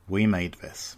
We made this.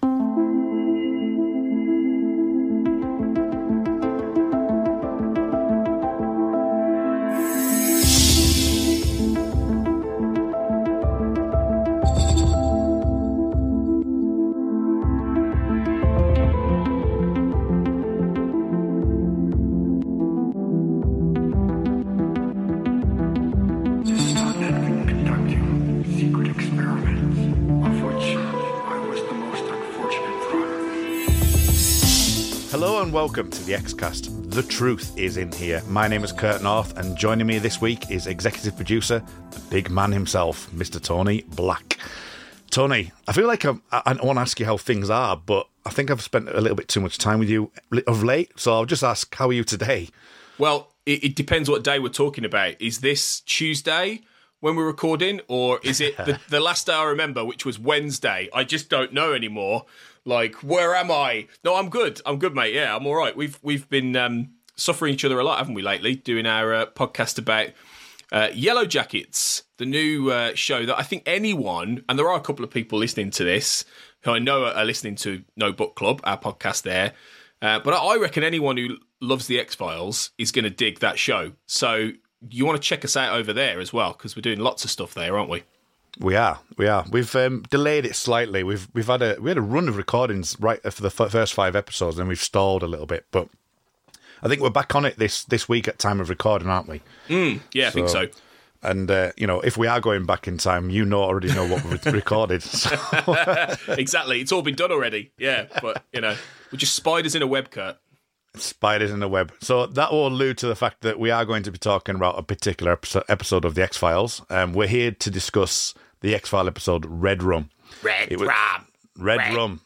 Welcome to the Xcast. The truth is in here. My name is Kurt North, and joining me this week is executive producer, the big man himself, Mr. Tony Black. Tony, I feel like I want to ask you how things are, but I think I've spent a little bit too much time with you of late, so I'll just ask, how are you today? Well, it depends what day we're talking about. Is this Tuesday when we're recording, or is it the last day I remember, which was Wednesday? I just don't know anymore. Like, where am I? No, I'm good. I'm good, mate. Yeah, I'm all right. We've been suffering each other a lot, haven't we, lately, doing our podcast about Yellow Jackets, the new show that I think anyone, and there are a couple of people listening to this, who I know are listening to No Book Club, our podcast there, but I reckon anyone who loves the X-Files is going to dig that show. So you want to check us out over there as well, because we're doing lots of stuff there, aren't we? We are. We've delayed it slightly. We had a run of recordings right for the first 5 episodes, and we've stalled a little bit. But I think we're back on it this week at time of recording, aren't we? Yeah, I think so. And if we are going back in time, already know what we've recorded. So. Exactly, it's all been done already. Yeah, but we're just spiders in a web, Kurt. Spiders in a web. So that will allude to the fact that we are going to be talking about a particular episode of the X-Files. We're here to discuss the X-File episode Red Rum. Red Rum.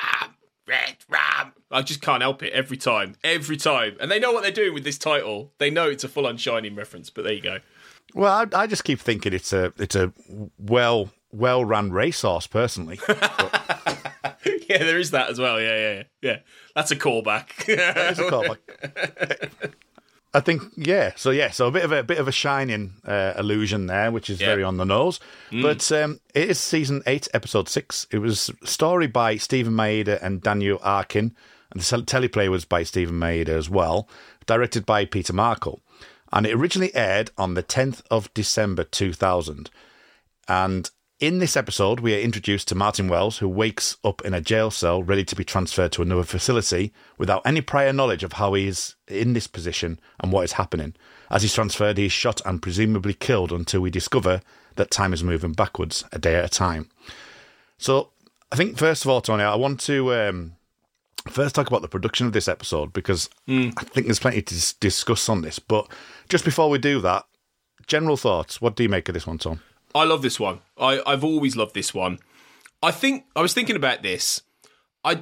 I just can't help it every time. And they know what they're doing with this title. They know it's a full-on Shining reference, but there you go. Well, I just keep thinking it's a well-run racehorse, personally. Yeah, there is that as well. Yeah. That's a callback. That is a callback. I think, yeah. So a bit of a Shining allusion there, which is very on the nose. But it is season 8, episode 6. It was a story by Stephen Maeda and Daniel Arkin, and the teleplay was by Stephen Maeda as well, directed by Peter Markle. And it originally aired on the 10th of December 2000. And in this episode, we are introduced to Martin Wells, who wakes up in a jail cell ready to be transferred to another facility without any prior knowledge of how he is in this position and what is happening. As he's transferred, he is shot and presumably killed until we discover that time is moving backwards a day at a time. So I think, first of all, Tony, I want to first talk about the production of this episode, because I think there's plenty to discuss on this. But just before we do that, general thoughts. What do you make of this one, Tom? I love this one. I've always loved this one. I was thinking about this. I'm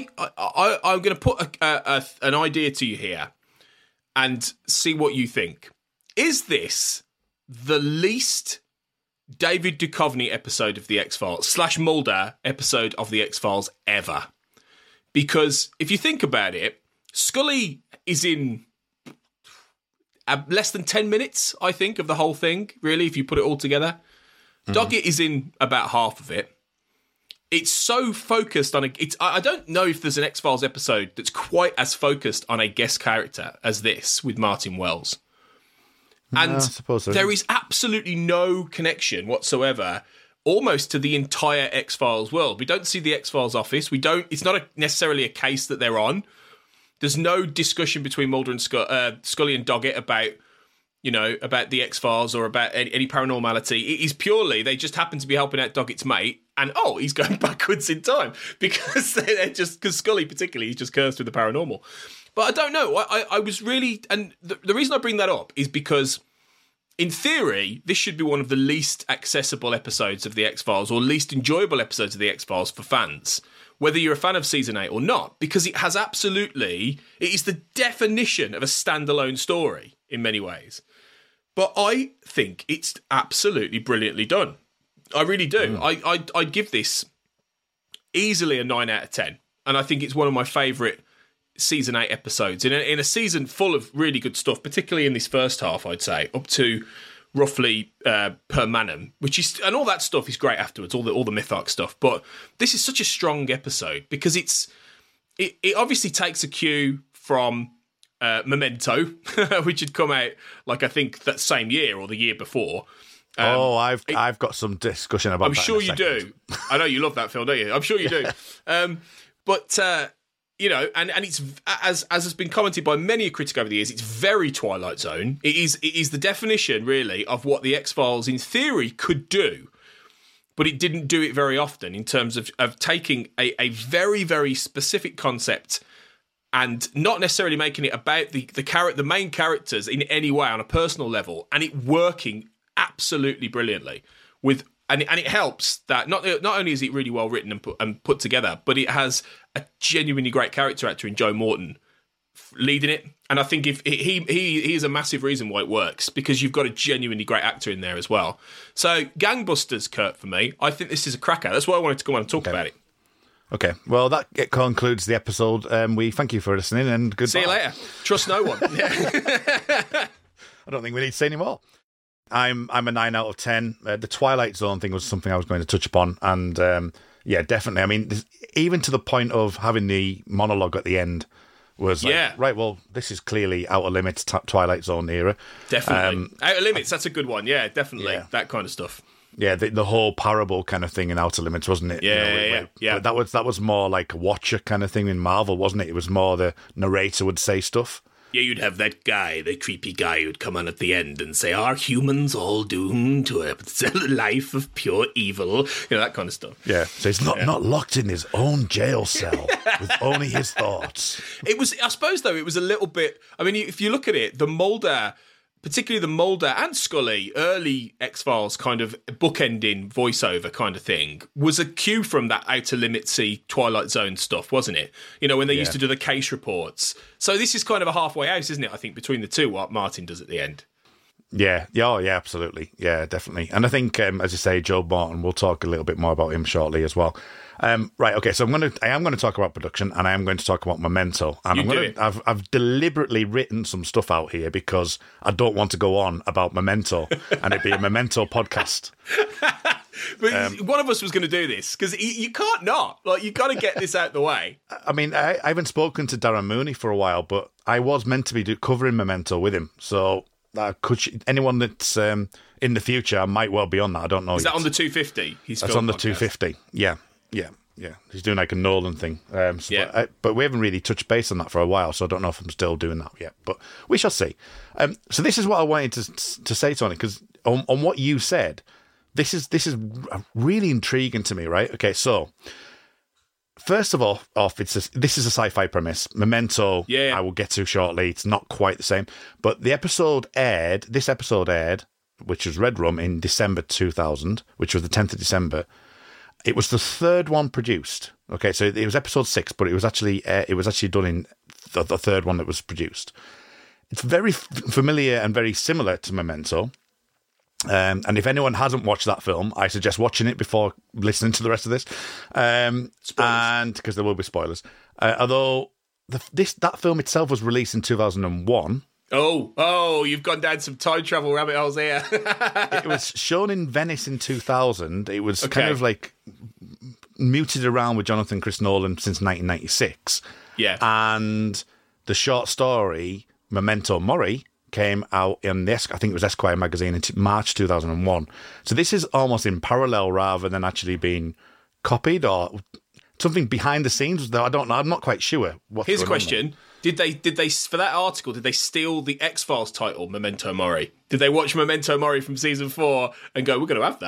going to put an idea to you here and see what you think. Is this the least David Duchovny episode of The X-Files / Mulder episode of The X-Files ever? Because if you think about it, Scully is in less than 10 minutes, I think, of the whole thing, really, if you put it all together. Doggett is in about half of it. It's so focused on I don't know if there's an X-Files episode that's quite as focused on a guest character as this with Martin Wells. And I suppose so. There is absolutely no connection whatsoever, almost to the entire X-Files world. We don't see the X-Files office. It's not necessarily a case that they're on. There's no discussion between Mulder and Scully and Doggett about the X-Files or about any paranormality. It is purely, they just happen to be helping out Doggett's mate, and he's going backwards in time because because Scully particularly is just cursed with the paranormal. But I don't know. I was really, and the reason I bring that up is because in theory, this should be one of the least accessible episodes of the X-Files, or least enjoyable episodes of the X-Files for fans, whether you're a fan of season 8 or not, because it is the definition of a standalone story in many ways. But I think it's absolutely brilliantly done. I really do. I'd give this easily a 9 out of 10. And I think it's one of my favourite season 8 episodes. In a season full of really good stuff, particularly in this first half, I'd say, up to roughly per annum, which is, and all that stuff is great afterwards, all the myth arc stuff. But this is such a strong episode because it obviously takes a cue from Memento, which had come out like I think that same year or the year before. I've got some discussion about. I'm that sure you do. I know you love that film, don't you? I'm sure you do. But you know, and it's as has been commented by many a critic over the years, it's very Twilight Zone. It is the definition, really, of what the X-Files in theory could do, but it didn't do it very often in terms of taking a very, very specific concept and not necessarily making it about the main characters in any way on a personal level, and it working absolutely brilliantly and it helps that not only is it really well written and put together, but it has a genuinely great character actor in Joe Morton leading it. And I think if he is a massive reason why it works, because you've got a genuinely great actor in there as well. So Gangbusters, Kurt, for me, I think this is a cracker. That's why I wanted to come on and talk about it. Okay, well, that concludes the episode. We thank you for listening and goodbye. See you later. Trust no one. I don't think we need to say any more. I'm a 9 out of 10. The Twilight Zone thing was something I was going to touch upon, and yeah, definitely. I mean, even to the point of having the monologue at the end was like, right, well, this is clearly Outer Limits, Twilight Zone era. Definitely. Outer Limits, that's a good one. Yeah, definitely. Yeah. That kind of stuff. Yeah, the whole parable kind of thing in Outer Limits, wasn't it? Yeah. But that was more like a Watcher kind of thing in Marvel, wasn't it? It was more the narrator would say stuff. Yeah, you'd have that guy, the creepy guy who'd come on at the end and say, "Are humans all doomed to a life of pure evil?" You know, that kind of stuff. Yeah, so he's not locked in his own jail cell with only his thoughts. It was, I suppose, though, it was a little bit, I mean, if you look at it, the Mulder, particularly the Mulder and Scully early X-Files kind of bookending voiceover kind of thing was a cue from that Outer Limitsy Twilight Zone stuff, wasn't it? You know, when they used to do the case reports. So this is kind of a halfway house, isn't it? I think between the two, what Martin does at the end. Yeah, absolutely. Yeah, definitely. And I think, as you say, Joe Morton, we'll talk a little bit more about him shortly as well. Right, okay, so I am going to talk about production, and I am going to talk about Memento. And I've deliberately written some stuff out here because I don't want to go on about Memento, and it'd be a Memento podcast. But one of us was going to do this, because you can't not. Like, you got to get this out the way. I mean, I haven't spoken to Darren Mooney for a while, but I was meant to be covering Memento with him, so... anyone that's in the future might well be on that. I don't know. Is that on the 250? That's on the podcast. 250. Yeah. He's doing like a Nolan thing. But we haven't really touched base on that for a while, so I don't know if I'm still doing that yet. But we shall see. So this is what I wanted to say, Tony, because on what you said, this is really intriguing to me, right? Okay, so... First of all, this is a sci-fi premise. Memento, I will get to shortly. It's not quite the same. But this episode aired, which was Red Room, in December 2000, which was the 10th of December. It was the third one produced. Okay, so it was episode 6, but it was actually done in the third one that was produced. It's very familiar and very similar to Memento. And if anyone hasn't watched that film, I suggest watching it before listening to the rest of this. And because there will be spoilers. Although that film itself was released in 2001. Oh, you've gone down some time travel rabbit holes here. It was shown in Venice in 2000. It was kind of like muted around with Jonathan Chris Nolan since 1996. Yeah. And the short story, Memento Mori, came out in I think it was Esquire magazine in March 2001. So this is almost in parallel rather than actually being copied or something behind the scenes. Though I don't know. I'm not quite sure. Here's a question: Did they for that article? Did they steal the X-Files title, Memento Mori? Did they watch Memento Mori from season 4 and go, "We're going to have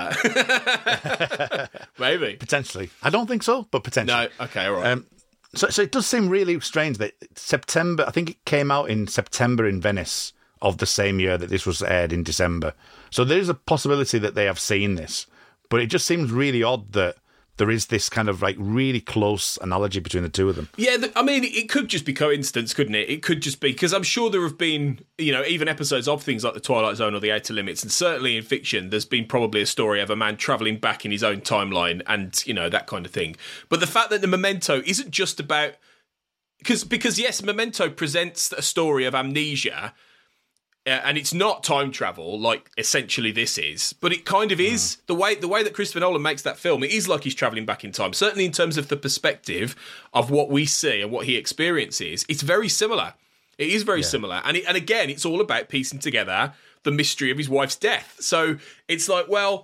that"? Maybe, potentially. I don't think so, but potentially. No. Okay. All right. So it does seem really strange that September. I think it came out in September in Venice of the same year that this was aired in December. So there's a possibility that they have seen this, but it just seems really odd that there is this kind of like really close analogy between the two of them. Yeah, I mean, it could just be coincidence, couldn't it? It could just be, because I'm sure there have been, even episodes of things like The Twilight Zone or The Outer Limits, and certainly in fiction, there's been probably a story of a man travelling back in his own timeline and, that kind of thing. But the fact that the Memento isn't just about... Because yes, Memento presents a story of amnesia, and it's not time travel like essentially this is, but it kind of is. The way that Christopher Nolan makes that film, it is like he's traveling back in time. Certainly in terms of the perspective of what we see and what he experiences, it's very similar. It is very similar, and again, it's all about piecing together the mystery of his wife's death. So it's like, well,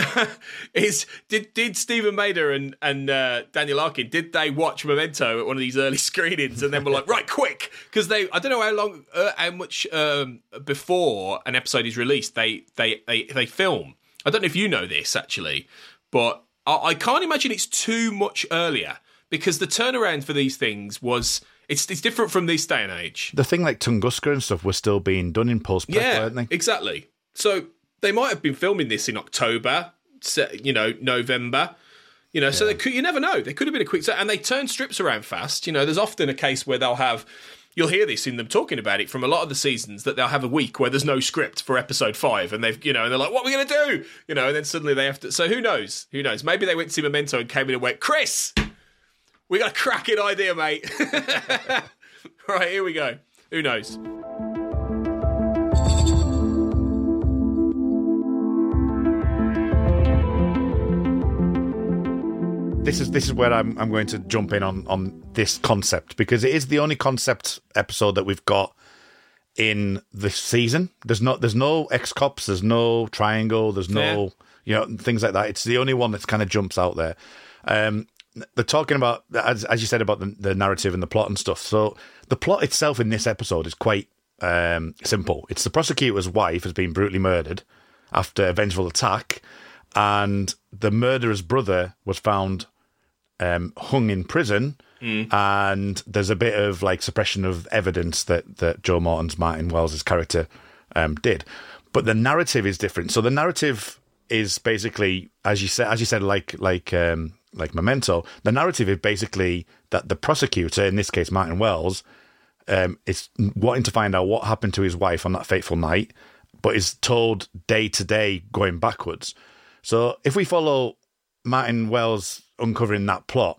did Stephen Mader and Daniel Arkin, did they watch Memento at one of these early screenings and then were like, right, quick, because I don't know how much before an episode is released they film. I don't know if you know this actually, but I can't imagine it's too much earlier, because the turnaround for these things was. It's different from this day and age. The thing like Tunguska and stuff was still being done in post-prep, weren't they? Exactly. So they might have been filming this in October, November. So you never know. They could have been a quick set, and they turn strips around fast. There's often a case where they'll have. You'll hear this in them talking about it from a lot of the seasons, that they'll have a week where there's no script for episode 5, and they've, and they're like, what are we going to do? And then suddenly they have to. So who knows? Who knows? Maybe they went to see Memento and came in and went, Chris, we got a cracking idea, mate. Right, here we go. Who knows? This is where I'm going to jump in on this concept, because it is the only concept episode that we've got in this season. There's no ex-cops, there's no triangle, there's no things like that. It's the only one that's kind of jumps out there. They're talking about, as you said, about the narrative and the plot and stuff. So the plot itself in this episode is quite simple. It's the prosecutor's wife has been brutally murdered after a vengeful attack, and the murderer's brother was found hung in prison, and there's a bit of like suppression of evidence that Joe Morton's Martin Wells' character did. But the narrative is different. So the narrative is basically, as you said, like Memento, the narrative is basically that the prosecutor, in this case Martin Wells, is wanting to find out what happened to his wife on that fateful night, but is told day to day going backwards. So if we follow Martin Wells uncovering that plot,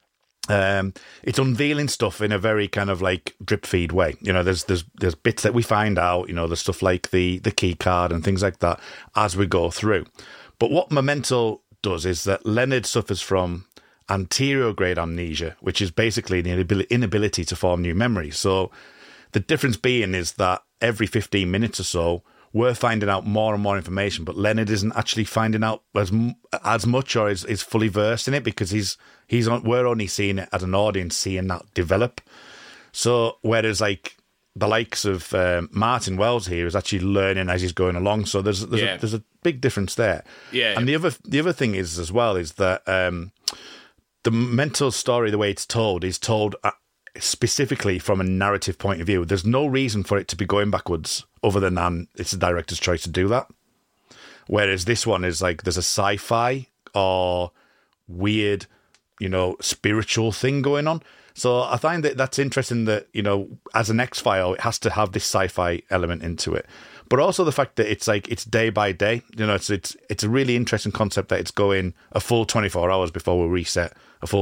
it's unveiling stuff in a very kind of like drip feed way. There's bits that we find out, there's stuff like the key card and things like that as we go through. But what Memento does is that Leonard suffers from anterograde amnesia, which is basically the inability to form new memories. So the difference being is that every 15 minutes or so, we're finding out more and more information, but Leonard isn't actually finding out as much, or is fully versed in it, because we're only seeing it as an audience, seeing that develop. So whereas like the likes of Martin Wells here is actually learning as he's going along. So there's a big difference there. Yeah. And the other thing is as well is that the mental story, the way it's told, is told specifically from a narrative point of view. There's no reason for it to be going backwards other than it's the director's choice to do that. Whereas this one is like there's a sci-fi or weird, spiritual thing going on. So I find that's interesting that, as an X-File, it has to have this sci-fi element into it. But also the fact that it's day by day. It's a really interesting concept that it's going a full 24 hours before we reset,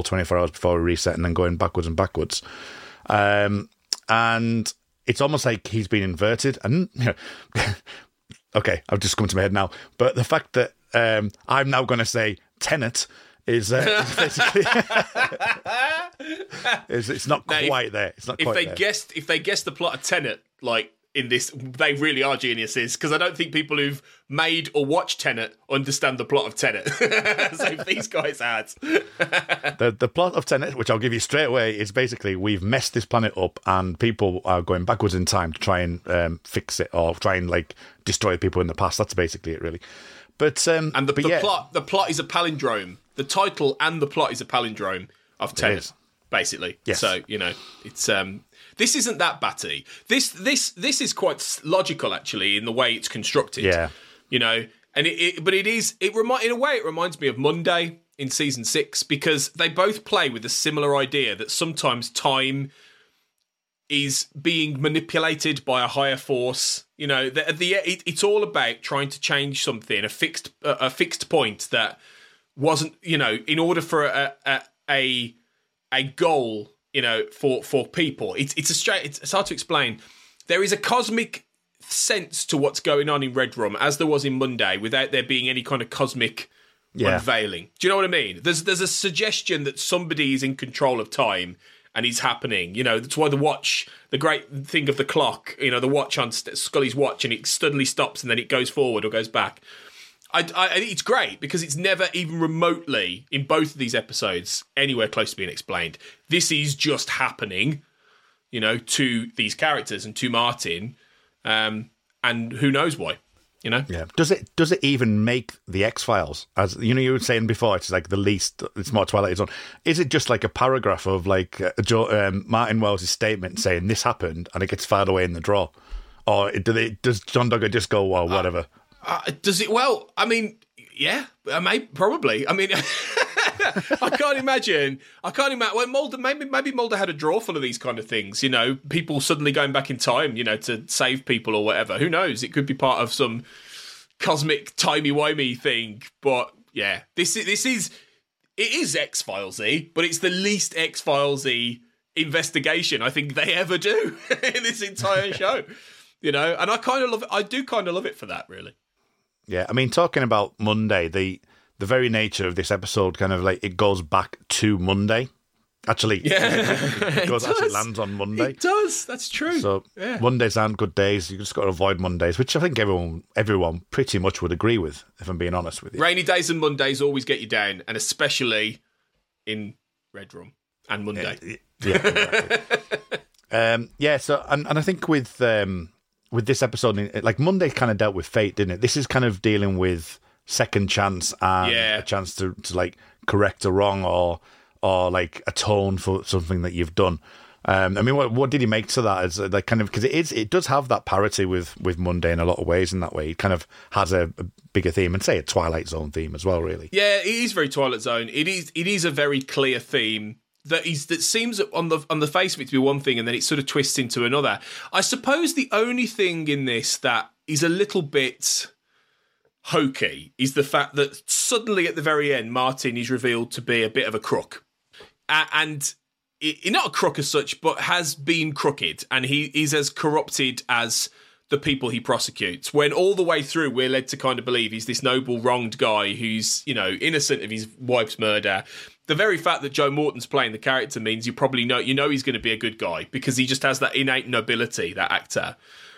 and then going backwards and backwards. And it's almost like he's been inverted. And okay, I've just come to my head now. But the fact that I'm now going to say Tenet is basically it's not quite there. It's not quite there. If they guessed the plot of Tenet, like in this, they really are geniuses, because I don't think people who've made or watched Tenet understand the plot of Tenet. So these guys had. The plot of Tenet, which I'll give you straight away, is basically we've messed this planet up and people are going backwards in time to try and fix it, or try and like destroy people in the past. That's basically it, really. But the plot is a palindrome. The title and the plot is a palindrome of Tenet, basically. Yes. So it's this isn't that batty. This is quite logical actually in the way it's constructed. Yeah. And in a way it reminds me of Monday in season 6, because they both play with a similar idea that sometimes time is being manipulated by a higher force. It's all about trying to change something, a fixed point that wasn't, in order for a goal, for people. It's hard to explain. There is a cosmic sense to what's going on in Red Room as there was in Monday without there being any kind of cosmic unveiling. Do you know what I mean? There's a suggestion that somebody is in control of time and it's happening. You know, that's why the watch, the great thing of the clock, you know, the watch on Scully's watch, and it suddenly stops and then it goes forward or goes back. It's great because it's never even remotely, in both of these episodes, anywhere close to being explained. This is just happening, you know, to these characters and to Martin, and who knows why, you know? Yeah. Does it even make the X-Files? As you know, you were saying before, it's like the least, it's more Twilight Zone. Is it just like a paragraph of like Martin Wells' statement saying this happened and it gets filed away in the drawer? Or does John Duggar just go, well, whatever? Does it? Well, I mean, yeah, probably. I mean, I can't imagine. Well, Mulder, maybe Mulder had a drawer full of these kind of things. You know, people suddenly going back in time, you know, to save people or whatever. Who knows? It could be part of some cosmic timey-wimey thing. But yeah, it is X-Filesy, but it's the least X-Filesy investigation I think they ever do in this entire show. You know, and I kind of love it. I do kind of love it for that, really. Yeah, I mean, talking about Monday, the very nature of this episode kind of like it goes back to Monday. Actually, actually lands on Monday. It does. That's true. So Mondays aren't good days. You just got to avoid Mondays, which I think everyone pretty much would agree with, if I'm being honest with you. Rainy days and Mondays always get you down, and especially in Red Room and Monday. Yeah, exactly. So and I think with this episode, like Monday kind of dealt with fate, didn't it? This is kind of dealing with second chance and a chance to like correct a wrong or like atone for something that you've done. I mean, what did he make to that? As like kind of because it does have that parity with Monday in a lot of ways. In that way, it kind of has a bigger theme and say a Twilight Zone theme as well. Really, yeah, it is very Twilight Zone. It is a very clear theme. That seems on the face of it to be one thing, and then it sort of twists into another. I suppose the only thing in this that is a little bit hokey is the fact that suddenly at the very end, Martin is revealed to be a bit of a crook, and not a crook as such, but has been crooked, and he is as corrupted as the people he prosecutes. When all the way through, we're led to kind of believe he's this noble, wronged guy who's, you know, innocent of his wife's murder. The very fact that Joe Morton's playing the character means you probably know he's going to be a good guy because he just has that innate nobility, that actor.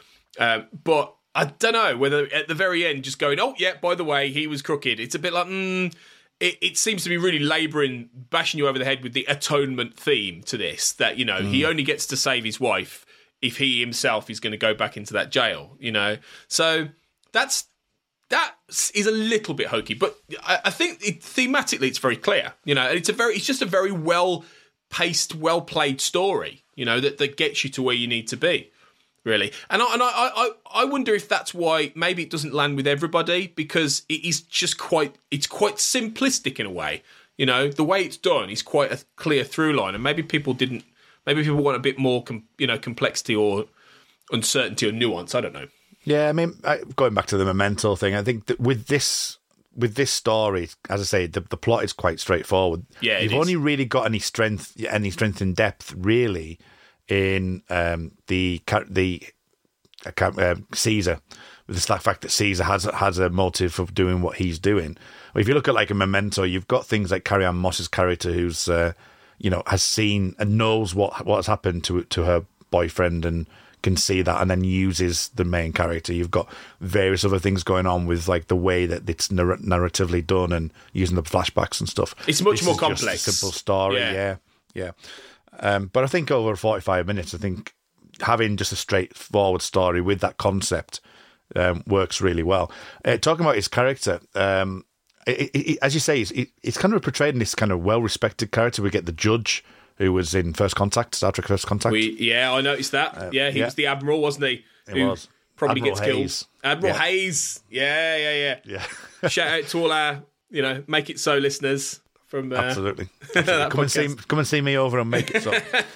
But I don't know whether at the very end just going, oh, yeah, by the way, he was crooked. It's a bit like, it seems to be really labouring, bashing you over the head with the atonement theme to this, that, you know, he only gets to save his wife if he himself is going to go back into that jail, you know? So that is a little bit hokey, but I think thematically it's very clear, you know, and it's just a very well-paced, well-played story, you know, that gets you to where you need to be, really. And I wonder if that's why maybe it doesn't land with everybody, because it is just quite simplistic in a way, you know, the way it's done is quite a clear through line, and maybe people want a bit more, complexity or uncertainty or nuance. I don't know. Yeah, I mean, going back to the Memento thing, I think that with this story, as I say, the plot is quite straightforward. Yeah, you've only really got any strength in depth, really, in the Caesar. With the fact that Caesar has a motive of doing what he's doing. Well, if you look at like a Memento, you've got things like Carrie Ann Moss's character, who's has seen and knows what has happened to her boyfriend and can see that, and then uses the main character. You've got various other things going on with like the way that it's narratively done and using the flashbacks and stuff. It's much more complex. Just a simple story, yeah. But I think over 45 minutes, I think having just a straightforward story with that concept works really well. Talking about his character, as you say, it's kind of portrayed in this kind of well-respected character. We get the judge who was in First Contact, Star Trek First Contact. I noticed that. He was the Admiral, wasn't he? He was. Probably Admiral gets Hayes. Killed. Admiral Hayes. Yeah. Shout out to all our, Make It So listeners. From Absolutely. Come and see me over on Make It So.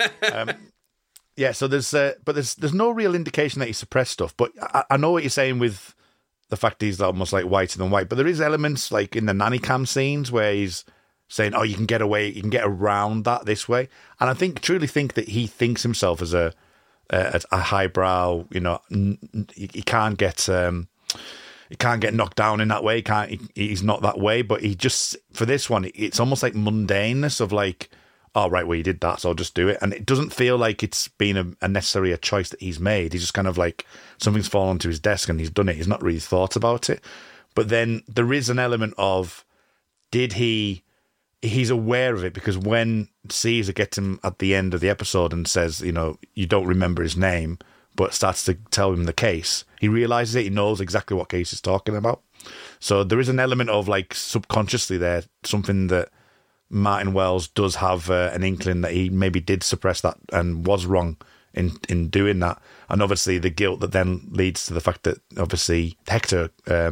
So there's no real indication that he suppressed stuff. But I know what you're saying with the fact he's almost like whiter than white. But there is elements like in the nanny cam scenes where he's saying, "Oh, you can get around that this way." And I truly think that he thinks himself as a a highbrow. You know, he can't get knocked down in that way. He's not that way. But he just, for this one, it's almost like mundaneness of like, oh, right, well, he did that, so I'll just do it. And it doesn't feel like it's been necessarily a choice that he's made. He's just kind of like, something's fallen onto his desk and he's done it. He's not really thought about it. But then there is an element of, he's aware of it, because when Caesar gets him at the end of the episode and says, you know, you don't remember his name, but starts to tell him the case, he realizes it. He knows exactly what case he's talking about. So there is an element of like subconsciously there, something that Martin Wells does have an inkling that he maybe did suppress that and was wrong in doing that. And obviously the guilt that then leads to the fact that obviously Hector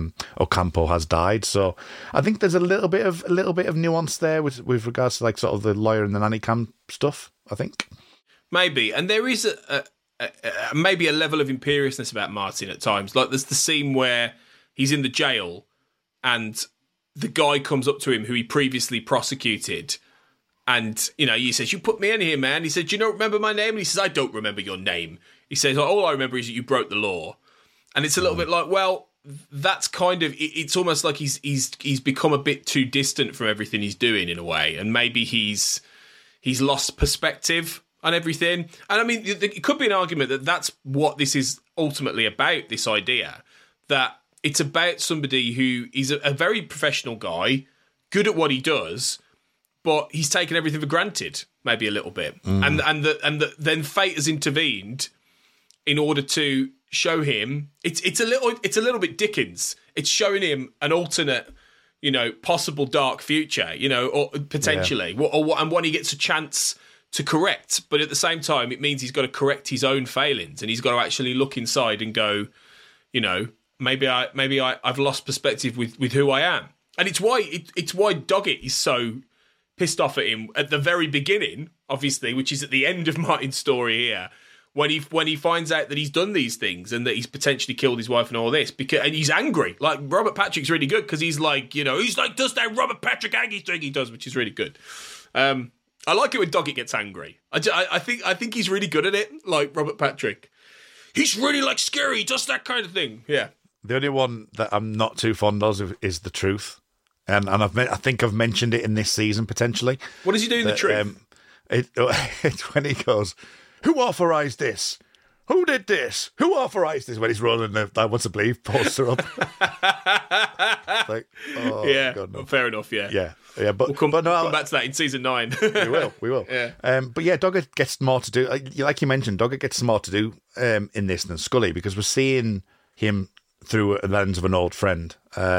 Ocampo has died. So I think there's a little bit of nuance there with regards to like sort of the lawyer and the nanny cam stuff, I think. Maybe. And there is maybe a level of imperiousness about Martin at times. Like there's the scene where he's in the jail and the guy comes up to him who he previously prosecuted. And, you know, he says, you put me in here, man. He said, do you not remember my name? And he says, I don't remember your name. He says, all I remember is that you broke the law. And it's a little bit like, well, that's kind of, it's almost like he's become a bit too distant from everything he's doing in a way. And maybe he's lost perspective on everything. And I mean, it could be an argument that that's what this is ultimately about, this idea, that it's about somebody who is a very professional guy, good at what he does, but he's taken everything for granted, maybe a little bit. And then fate has intervened in order to show him it's a little bit Dickens. It's showing him an alternate, you know, possible dark future, you know, or potentially, and one he gets a chance to correct. But at the same time, it means he's got to correct his own failings, and he's got to actually look inside and go, you know, maybe I've lost perspective with who I am. And it's why Doggett is so pissed off at him at the very beginning, obviously, which is at the end of Martin's story here, when he finds out that he's done these things and that he's potentially killed his wife and all this, and he's angry. Like, Robert Patrick's really good because he's like, you know, he's like, does that Robert Patrick angry thing he does, which is really good. I like it when Doggett gets angry. I think he's really good at it, like Robert Patrick. He's really like scary, he does that kind of thing. Yeah. The only one that I'm not too fond of is The Truth. And I think I've mentioned it in this season, potentially. What does he do in The Truth? It's when he goes, who authorised this? Who did this? Who authorised this? When he's rolling the I Want to Believe poster up. Like, oh, yeah, God, no. Fair enough, yeah. Yeah, but we'll come back to that in season 9. We will. Yeah. But yeah, Doggett gets more to do. Like you mentioned, Doggett gets more to do in this than Scully, because we're seeing him through a lens of an old friend.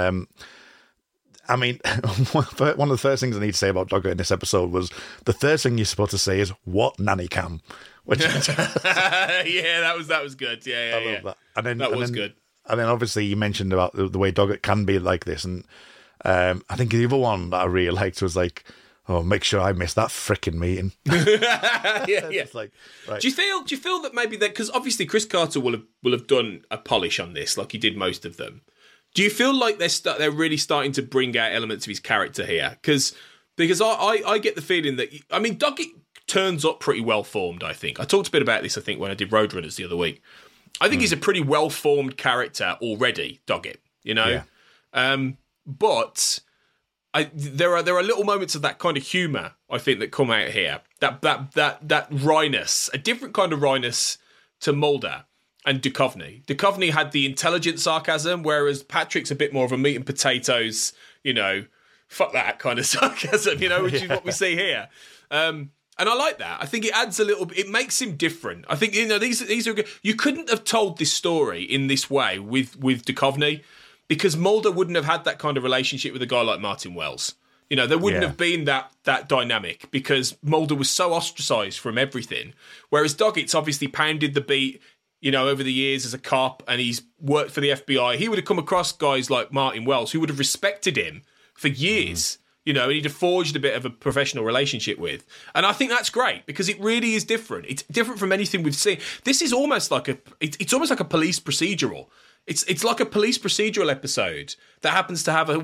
I mean, one of the first things I need to say about Doggett in this episode was the first thing you're supposed to say is, what nanny cam? Which yeah, that was good. Yeah, I love that. And then, that was good. And then obviously you mentioned about the way Doggett can be like this. And I think the other one that I really liked was like, oh, make sure I miss that frickin' meeting. yeah. Like, right. Do you feel that maybe that, because obviously Chris Carter will have done a polish on this, like he did most of them. Do you feel like they're really starting to bring out elements of his character here? Because I get the feeling that, I mean, Doggett turns up pretty well formed, I think. I talked a bit about this, I think, when I did Roadrunners the other week. I think he's a pretty well formed character already, Doggett, you know? Yeah. But there are little moments of that kind of humour, I think, that come out here. That wryness, a different kind of wryness to Mulder and Duchovny. Duchovny had the intelligent sarcasm, whereas Patrick's a bit more of a meat and potatoes, you know, fuck that kind of sarcasm, you know, which is what we see here. And I like that. I think it adds a little. It makes him different. I think, you know, these are good. You couldn't have told this story in this way with Duchovny, because Mulder wouldn't have had that kind of relationship with a guy like Martin Wells. You know, there wouldn't have been that dynamic, because Mulder was so ostracised from everything. Whereas Doggett's obviously pounded the beat, you know, over the years as a cop, and he's worked for the FBI. He would have come across guys like Martin Wells who would have respected him for years, you know, and he'd have forged a bit of a professional relationship with. And I think that's great, because it really is different. It's different from anything we've seen. This is almost like it's almost like a police procedural It's like a police procedural episode that happens to have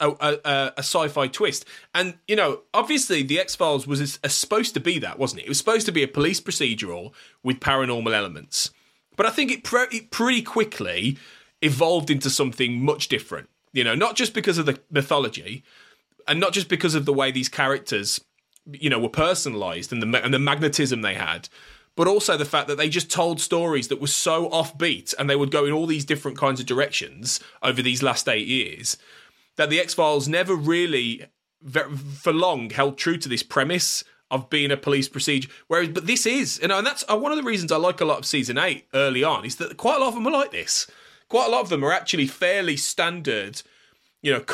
a sci-fi twist. And, you know, obviously the X-Files was supposed to be that, wasn't it? It was supposed to be a police procedural with paranormal elements. But I think it pretty quickly evolved into something much different. You know, not just because of the mythology and not just because of the way these characters, you know, were personalised and the magnetism they had, but also the fact that they just told stories that were so offbeat and they would go in all these different kinds of directions over these last 8 years that the X-Files never really, for long, held true to this premise of being a police procedure. But this is, you know, and that's one of the reasons I like a lot of season 8 early on, is that quite a lot of them are like this. Quite a lot of them are actually fairly standard, you know,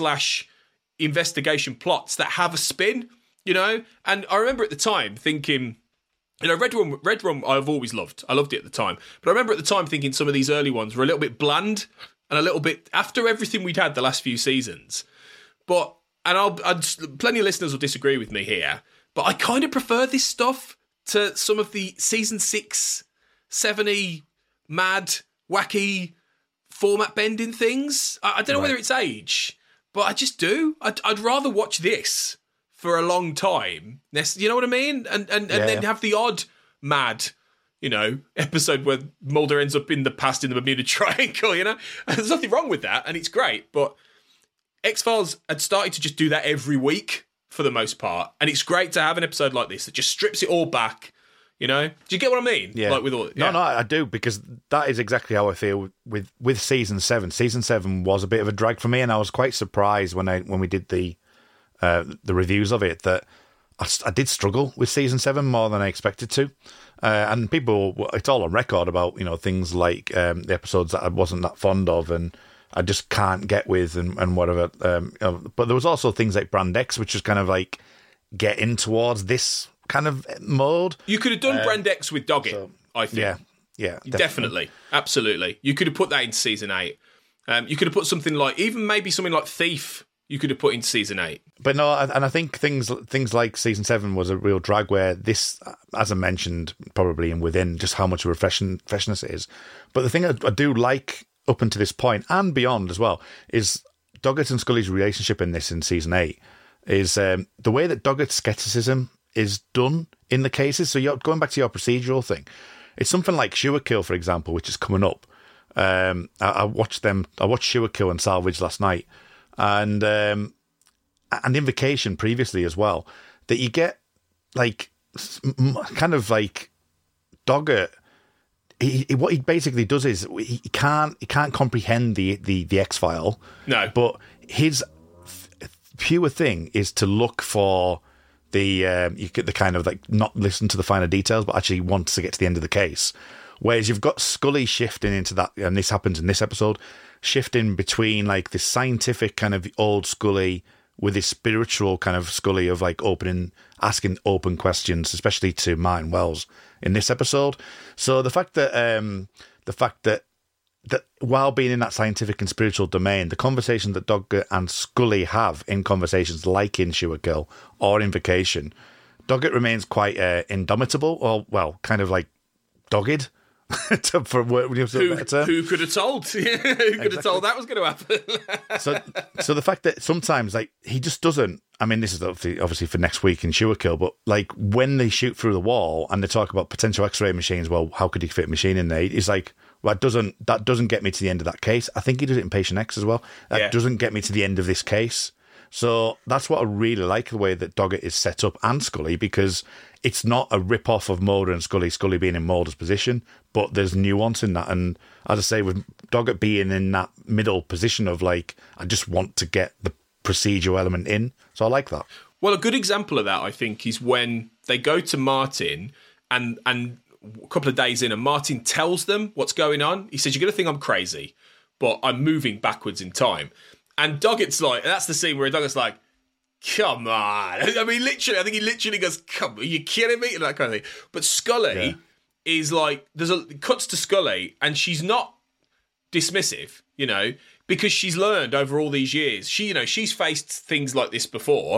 cop/investigation plots that have a spin, you know? And I remember at the time thinking, you know, Red Room I've always loved. I loved it at the time. But I remember at the time thinking some of these early ones were a little bit bland and a little bit after everything we'd had the last few seasons. But, and plenty of listeners will disagree with me here, but I kind of prefer this stuff to some of the season 6, 7-y, mad, wacky, format bending things. I don't know whether it's age, but I just do. I'd rather watch this for a long time. You know what I mean? And then have the odd mad, you know, episode where Mulder ends up in the past in the Bermuda Triangle, you know? And there's nothing wrong with that, and it's great, but X-Files had started to just do that every week for the most part, and it's great to have an episode like this that just strips it all back. You know, do you get what I mean? Yeah. Like with all, yeah. No, I do, because that is exactly how I feel with season 7. Season 7 was a bit of a drag for me, and I was quite surprised when we did the reviews of it that I did struggle with season 7 more than I expected to. And people, it's all on record about, you know, things like the episodes that I wasn't that fond of and I just can't get with and whatever. You know, but there was also things like Brand X, which was kind of like getting towards this kind of mode. You could have done Brand X with Doggett, I think. Yeah, definitely. Absolutely. You could have put that into season 8. You could have put something like, even maybe something like Thief, you could have put into season 8. But no, and I think things like season 7 was a real drag, where this, as I mentioned, probably in within just how much freshness it is. But the thing I do like up until this point and beyond as well is Doggett and Scully's relationship in season 8 is the way that Doggett's skepticism is done in the cases. So you're going back to your procedural thing. It's something like Schuylkill, for example, which is coming up. I watched Schuylkill and Salvage last night, and Invocation previously as well. That you get like kind of like Doggett. What he basically does is he can't comprehend the X-File. No, but his pure thing is to look for the kind of like not listen to the finer details, but actually wants to get to the end of the case. Whereas you've got Scully shifting into that, and this happens in this episode, shifting between like this scientific kind of old Scully with this spiritual kind of Scully of like asking open questions, especially to Martin Wells in this episode. So the fact that while being in that scientific and spiritual domain, the conversation that Doggett and Scully have in conversations like in Schuylkill or Invocation, Doggett remains quite indomitable, or, well, kind of like dogged, for a better term. Who could have told? Who could have told that was going to happen? So the fact that sometimes, like, he just doesn't, I mean, this is obviously for next week in Schuylkill, but like when they shoot through the wall and they talk about potential X-ray machines, well, how could he fit a machine in there? He's like, well, that doesn't get me to the end of that case. I think he does it in Patient X as well. That doesn't get me to the end of this case. So that's what I really like, the way that Doggett is set up, and Scully, because it's not a rip-off of Mulder and Scully being in Mulder's position, but there's nuance in that. And as I say, with Doggett being in that middle position of like, I just want to get the procedural element in. So I like that. Well, a good example of that, I think, is when they go to Martin and a couple of days in, and Martin tells them what's going on. He says, "You're going to think I'm crazy, but I'm moving backwards in time." And Doggett's like, that's the scene where Doggett's like, "Come on." I mean, literally, I think he literally goes, "Come on, are you kidding me?" And that kind of thing. But Scully is like, cuts to Scully, and she's not dismissive, you know, because she's learned over all these years. She's faced things like this before.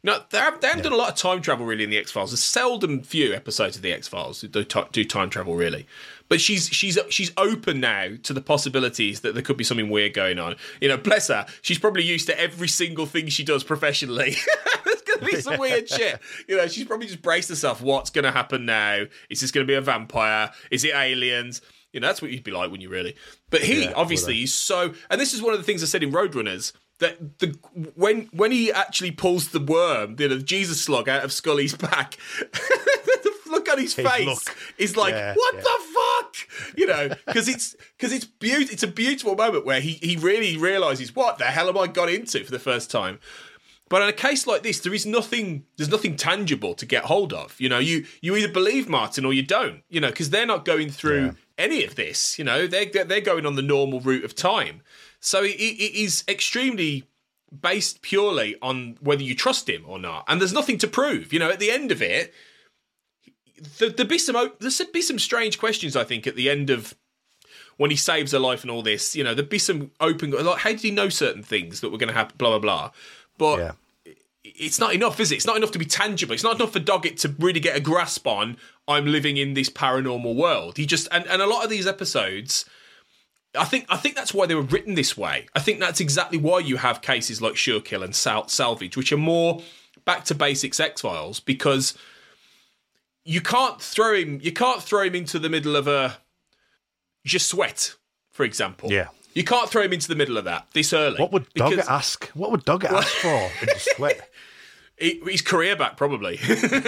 No, they haven't done a lot of time travel really in the X-Files. There's seldom few episodes of the X-Files that do time travel really. But she's open now to the possibilities that there could be something weird going on. You know, bless her. She's probably used to every single thing she does professionally. There's going to be some weird shit. You know, she's probably just braced herself. What's going to happen now? Is this going to be a vampire? Is it aliens? You know, that's what you'd be like, wouldn't you, really? But he, obviously, is so... And this is one of the things I said in Roadrunners, that when he actually pulls the worm, the Jesus slug out of Scully's back, the look on his face is like, what the fuck? You know, because it's a beautiful moment where he really realises, what the hell have I got into for the first time? But in a case like this, there's nothing tangible to get hold of. You know, you either believe Martin or you don't, you know, because they're not going through any of this. You know, they're going on the normal route of time. So it is extremely based purely on whether you trust him or not. And there's nothing to prove. You know, at the end of it, there'll be some strange questions, I think, at the end of when he saves her life and all this. You know, there'll be some open... Like, how did he know certain things that were going to happen, blah, blah, blah. But it's not enough, is it? It's not enough to be tangible. It's not enough for Doggett to really get a grasp on, I'm living in this paranormal world. He just... And a lot of these episodes... I think that's why they were written this way. I think that's exactly why you have cases like Sure Kill and Salvage, which are more back to basics X-Files, because you can't throw him into the middle of a Je Souhaite, for example. Yeah. You can't throw him into the middle of that this early. What would Doggett ask? What would Doggett ask for in Je Souhaite? His career back, probably.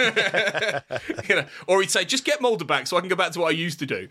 You know, or he'd say, just get Mulder back so I can go back to what I used to do.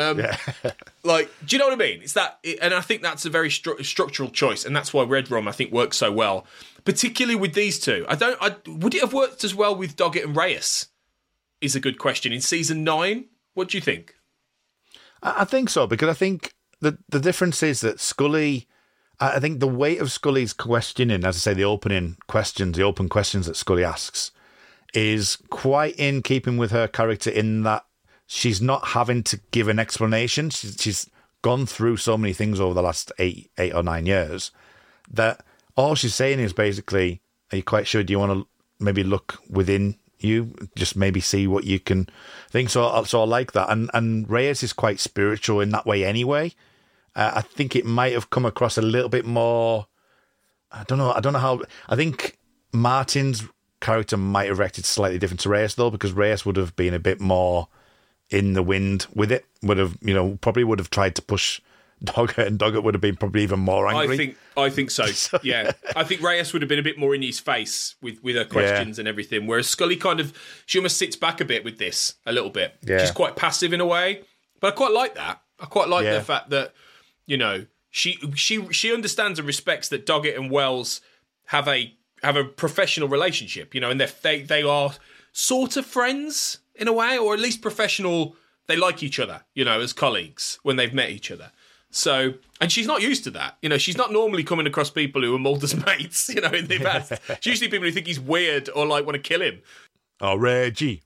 Like, do you know what I mean? It's that, and I think that's a very structural choice, and that's why Red Rum, I think, works so well, particularly with these two. Would it have worked as well with Doggett and Reyes? Is a good question. In season 9, what do you think? I think so, because I think the difference is that Scully... I think the weight of Scully's questioning, as I say, the open questions that Scully asks, is quite in keeping with her character in that she's not having to give an explanation. She's gone through so many things over the last 8 or 9 years that all she's saying is basically, are you quite sure? Do you want to maybe look within you? Just maybe see what you can think. So I like that. And Reyes is quite spiritual in that way anyway. I think it might have come across a little bit more. I don't know how. I think Martin's character might have reacted slightly different to Reyes, though, because Reyes would have been a bit more in the wind with it. Probably would have tried to push Doggett, and Doggett would have been probably even more angry. I think so. Yeah, I think Reyes would have been a bit more in his face with her questions and everything, whereas Scully she almost sits back a bit with this, a little bit. Yeah. She's quite passive in a way, but I quite like that. I quite like the fact that, you know, she understands and respects that Doggett and Wells have a professional relationship, you know, and they are sort of friends in a way, or at least professional. They like each other, you know, as colleagues when they've met each other. So, and she's not used to that, you know. She's not normally coming across people who are Mulder's mates, you know, in the past. It's usually people who think he's weird or like want to kill him. Oh, Reggie,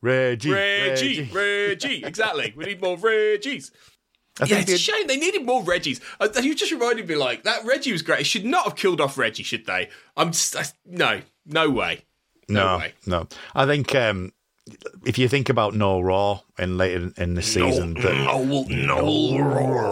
exactly. We need more Reggies. It's a shame. They needed more Reggies. You just reminded me, like, that Reggie was great. They should not have killed off Reggie, should they? No way. No way. No. I think if you think about Noel Raw later in the season... Noel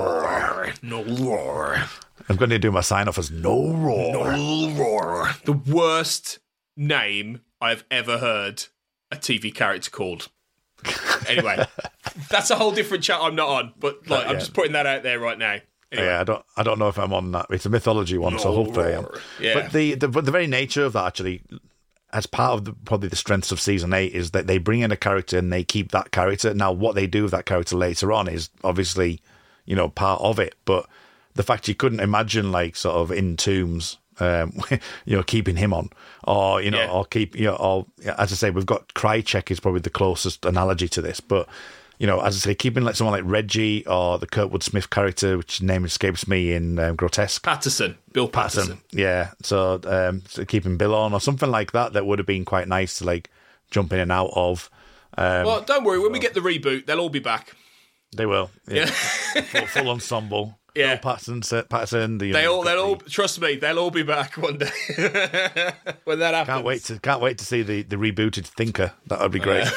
Raw. I'm going to do my sign-off as Noel Raw. Noel Raw. The worst name I've ever heard a TV character called. Anyway, that's a whole different chat I'm not on, but I'm just putting that out there right now. Anyway. Yeah, I don't know if I'm on that. It's a mythology one, so hopefully I am. Yeah. But the very nature of that, actually, as part of probably the strengths of season 8, is that they bring in a character and they keep that character. Now, what they do with that character later on is obviously, you know, part of it. But the fact you couldn't imagine, like, sort of in Tombs, you know, keeping him on, or you know, or keep, you know, or as I say, we've got Krycek is probably the closest analogy to this, but you know, as I say, keeping like someone like Reggie or the Kurtwood Smith character, which name escapes me in Grotesque, Bill Patterson, yeah. So keeping Bill on or something like that would have been quite nice to like jump in and out of. Well, don't worry, when we get the reboot, they'll all be back. They will, yeah. Full ensemble. Yeah, Patterson. They'll all trust me. They'll all be back one day when that happens. Can't wait to see the rebooted Thinker. That would be great.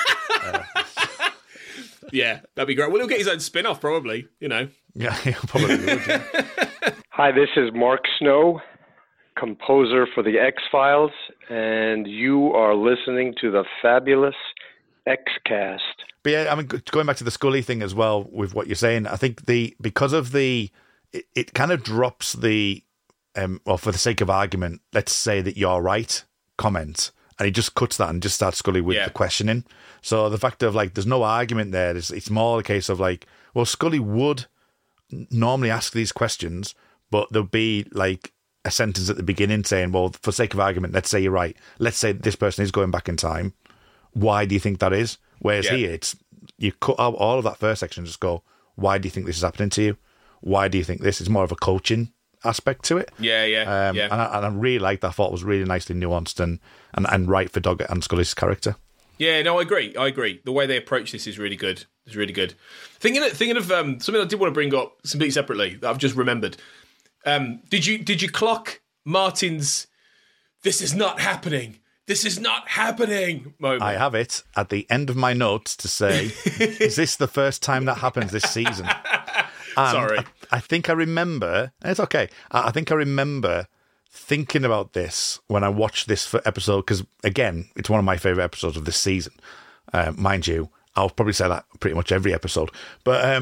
Yeah, that'd be great. Well, he'll get his own spin-off, probably. Yeah, probably would. Yeah. Hi, this is Mark Snow, composer for the X-Files, and you are listening to the fabulous X-Cast. But yeah, I mean, going back to the Scully thing as well with what you're saying, I think because of it kind of drops the, well, for the sake of argument, let's say that you're right comment, and he just cuts that and just starts Scully with the questioning. So the fact of there's no argument there. It's more a case of well, Scully would normally ask these questions, but there'll be a sentence at the beginning saying, well, for sake of argument, let's say you're right. Let's say this person is going back in time. Why do you think that is? Whereas here, you cut out all of that first section and just go, why do you think this is happening to you? Why do you think this is more of a coaching aspect to it? Yeah. And I really liked that. I thought it was really nicely nuanced and right for Doggett and Scully's character. Yeah, no, I agree. The way they approach this is really good. It's really good. Thinking of something I did want to bring up completely separately that I've just remembered. Did you clock Martin's "This is not happening. This is not happening" moment? I have it at the end of my notes to say, is this the first time that happens this season? And sorry. I think I remember, it's okay, I think I remember thinking about this when I watched this episode, because, again, it's one of my favourite episodes of this season. Mind you, I'll probably say that pretty much every episode. But,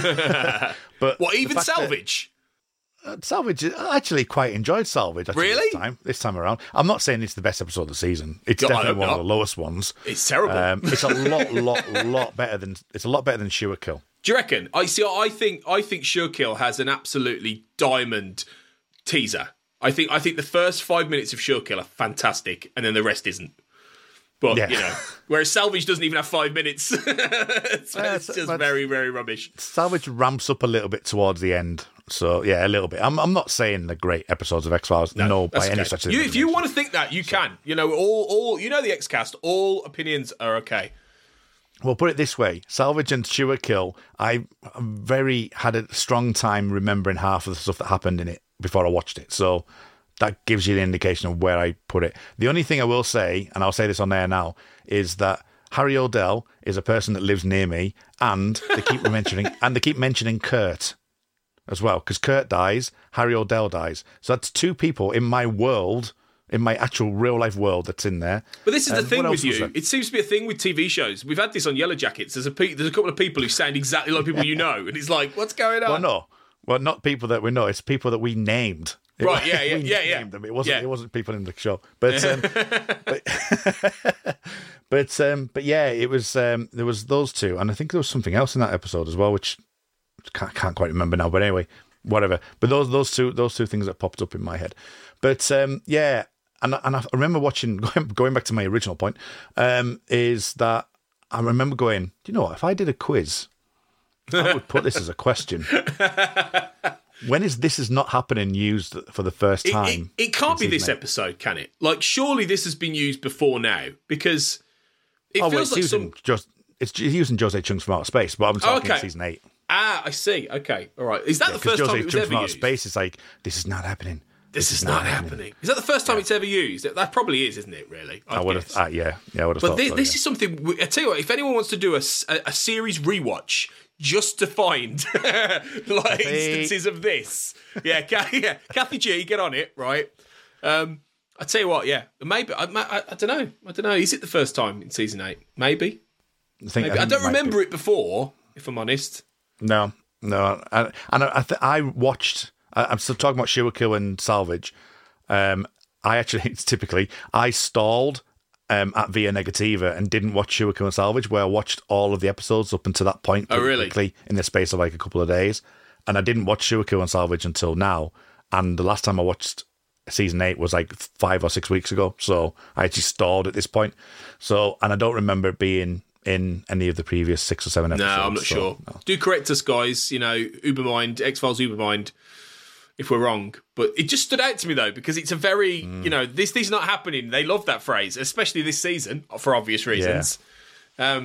but what, even Salvage? Salvage, I actually quite enjoyed Salvage. Really? This time around. I'm not saying it's the best episode of the season. It's definitely one of the lowest ones. It's terrible. It's a lot better than Sure Kill. Do you reckon? I think Sure Kill has an absolutely diamond teaser. I think the first 5 minutes of Sure Kill are fantastic, and then the rest isn't. But, whereas Salvage doesn't even have 5 minutes. It's just very, very rubbish. Salvage ramps up a little bit towards the end. So, yeah, a little bit. I'm not saying the great episodes of X-Files. No, by any such if you want to think that, you can. All the X-Cast, all opinions are okay. Well, put it this way. Salvage and Sure Kill, I had a strong time remembering half of the stuff that happened in it before I watched it. So that gives you the indication of where I put it. The only thing I will say, and I'll say this on air now, is that Harry O'Dell is a person that lives near me, and they keep mentioning Kurt as well, because Kurt dies, Harry O'Dell dies. So that's two people in my world, in my actual real life world, that's in there. But this is the thing with you. It seems to be a thing with TV shows. We've had this on Yellow Jackets. There's a couple of people who sound exactly like people you know, and it's like, what's going on? Well, not people that we know. It's people that we named. Right? Yeah. Them. It wasn't people in the show, but but yeah, it was. There was those two, and I think there was something else in that episode as well, which can't quite remember now. But anyway, whatever. But those two things that popped up in my head. But yeah, and I remember watching, going back to my original point, is that I remember going, do you know what? If I did a quiz, I would put this as a question. When is "this is not happening" used for the first time? It can't be this episode, can it? Surely this has been used before now, because it feels like it's using Jose Chung's from Outer Space, but I'm talking season 8. Ah, I see. Okay, all right. Is that the first time it was ever used? Outer Space is like, this is not happening. This is not happening. Is that the first time it's ever used? That probably is, isn't it? Really, I would have. I would have. But this is something. I tell you what, if anyone wants to do a series rewatch just to find instances of this, Kathy G, get on it, right? I tell you what, maybe I don't know. Is it the first time in season 8? Maybe. I don't remember it before, if I'm honest. No. I watched. I'm still talking about Sure Kill and Salvage. I stalled at Via Negativa and didn't watch Sure Kill and Salvage, where I watched all of the episodes up until that point quickly in the space of a couple of days. And I didn't watch Sure Kill and Salvage until now. And the last time I watched season 8 was 5 or 6 weeks ago. So I actually stalled at this point. And I don't remember it being in any of the previous 6 or 7 episodes. No, I'm not sure. No. Do correct us, guys. Ubermind, X-Files Ubermind, if we're wrong. But it just stood out to me, though, because it's a very, this is not happening. They love that phrase, especially this season, for obvious reasons. Yeah.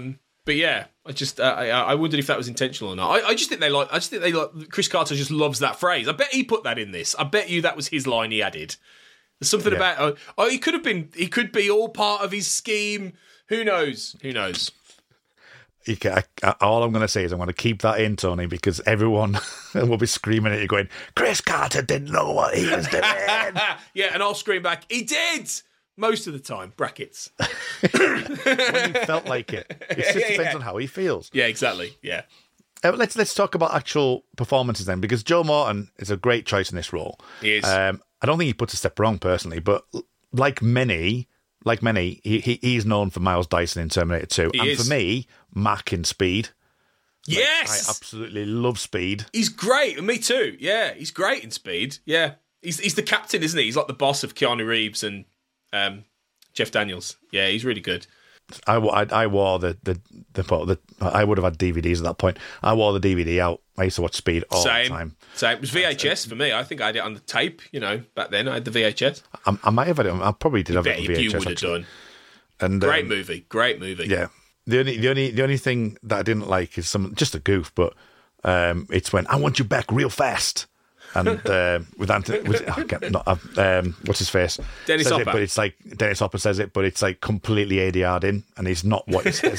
But yeah, I wondered if that was intentional or not. I just think they like. Chris Carter just loves that phrase. I bet he put that in this. I bet you that was his line he added. There's something about. He could have been. He could be all part of his scheme. Who knows? Who knows? All I'm going to say is I'm going to keep that in, Tony, because everyone will be screaming at you, going, "Chris Carter didn't know what he was doing." Yeah, and I'll scream back, "He did." Most of the time, brackets. When he felt like it. It just depends on how he feels. Yeah, exactly. Yeah. Let's talk about actual performances then, because Joe Morton is a great choice in this role. He is. I don't think he puts a step wrong personally, but like many, he's known for Miles Dyson in Terminator 2. For me, Mac in Speed. Yes! I absolutely love Speed. He's great. Me too. Yeah, he's great in Speed. Yeah. He's the captain, isn't he? He's like the boss of Keanu Reeves and Jeff Daniels. Yeah, he's really good. I wore I would have had DVDs at that point. I wore the DVD out. I used to watch Speed all the time. Same. It was VHS for me. I think I had it on the tape. Back then I had the VHS. I might have had it. I probably did have it on VHS. You would have done. And great movie. Yeah. The only thing that I didn't like is just a goof, but it's when I want you back real fast. And with Anthony, what's his face? Dennis Hopper. But it's like Dennis Hopper says it, but it's like completely ADR'd in, and it's not what he says.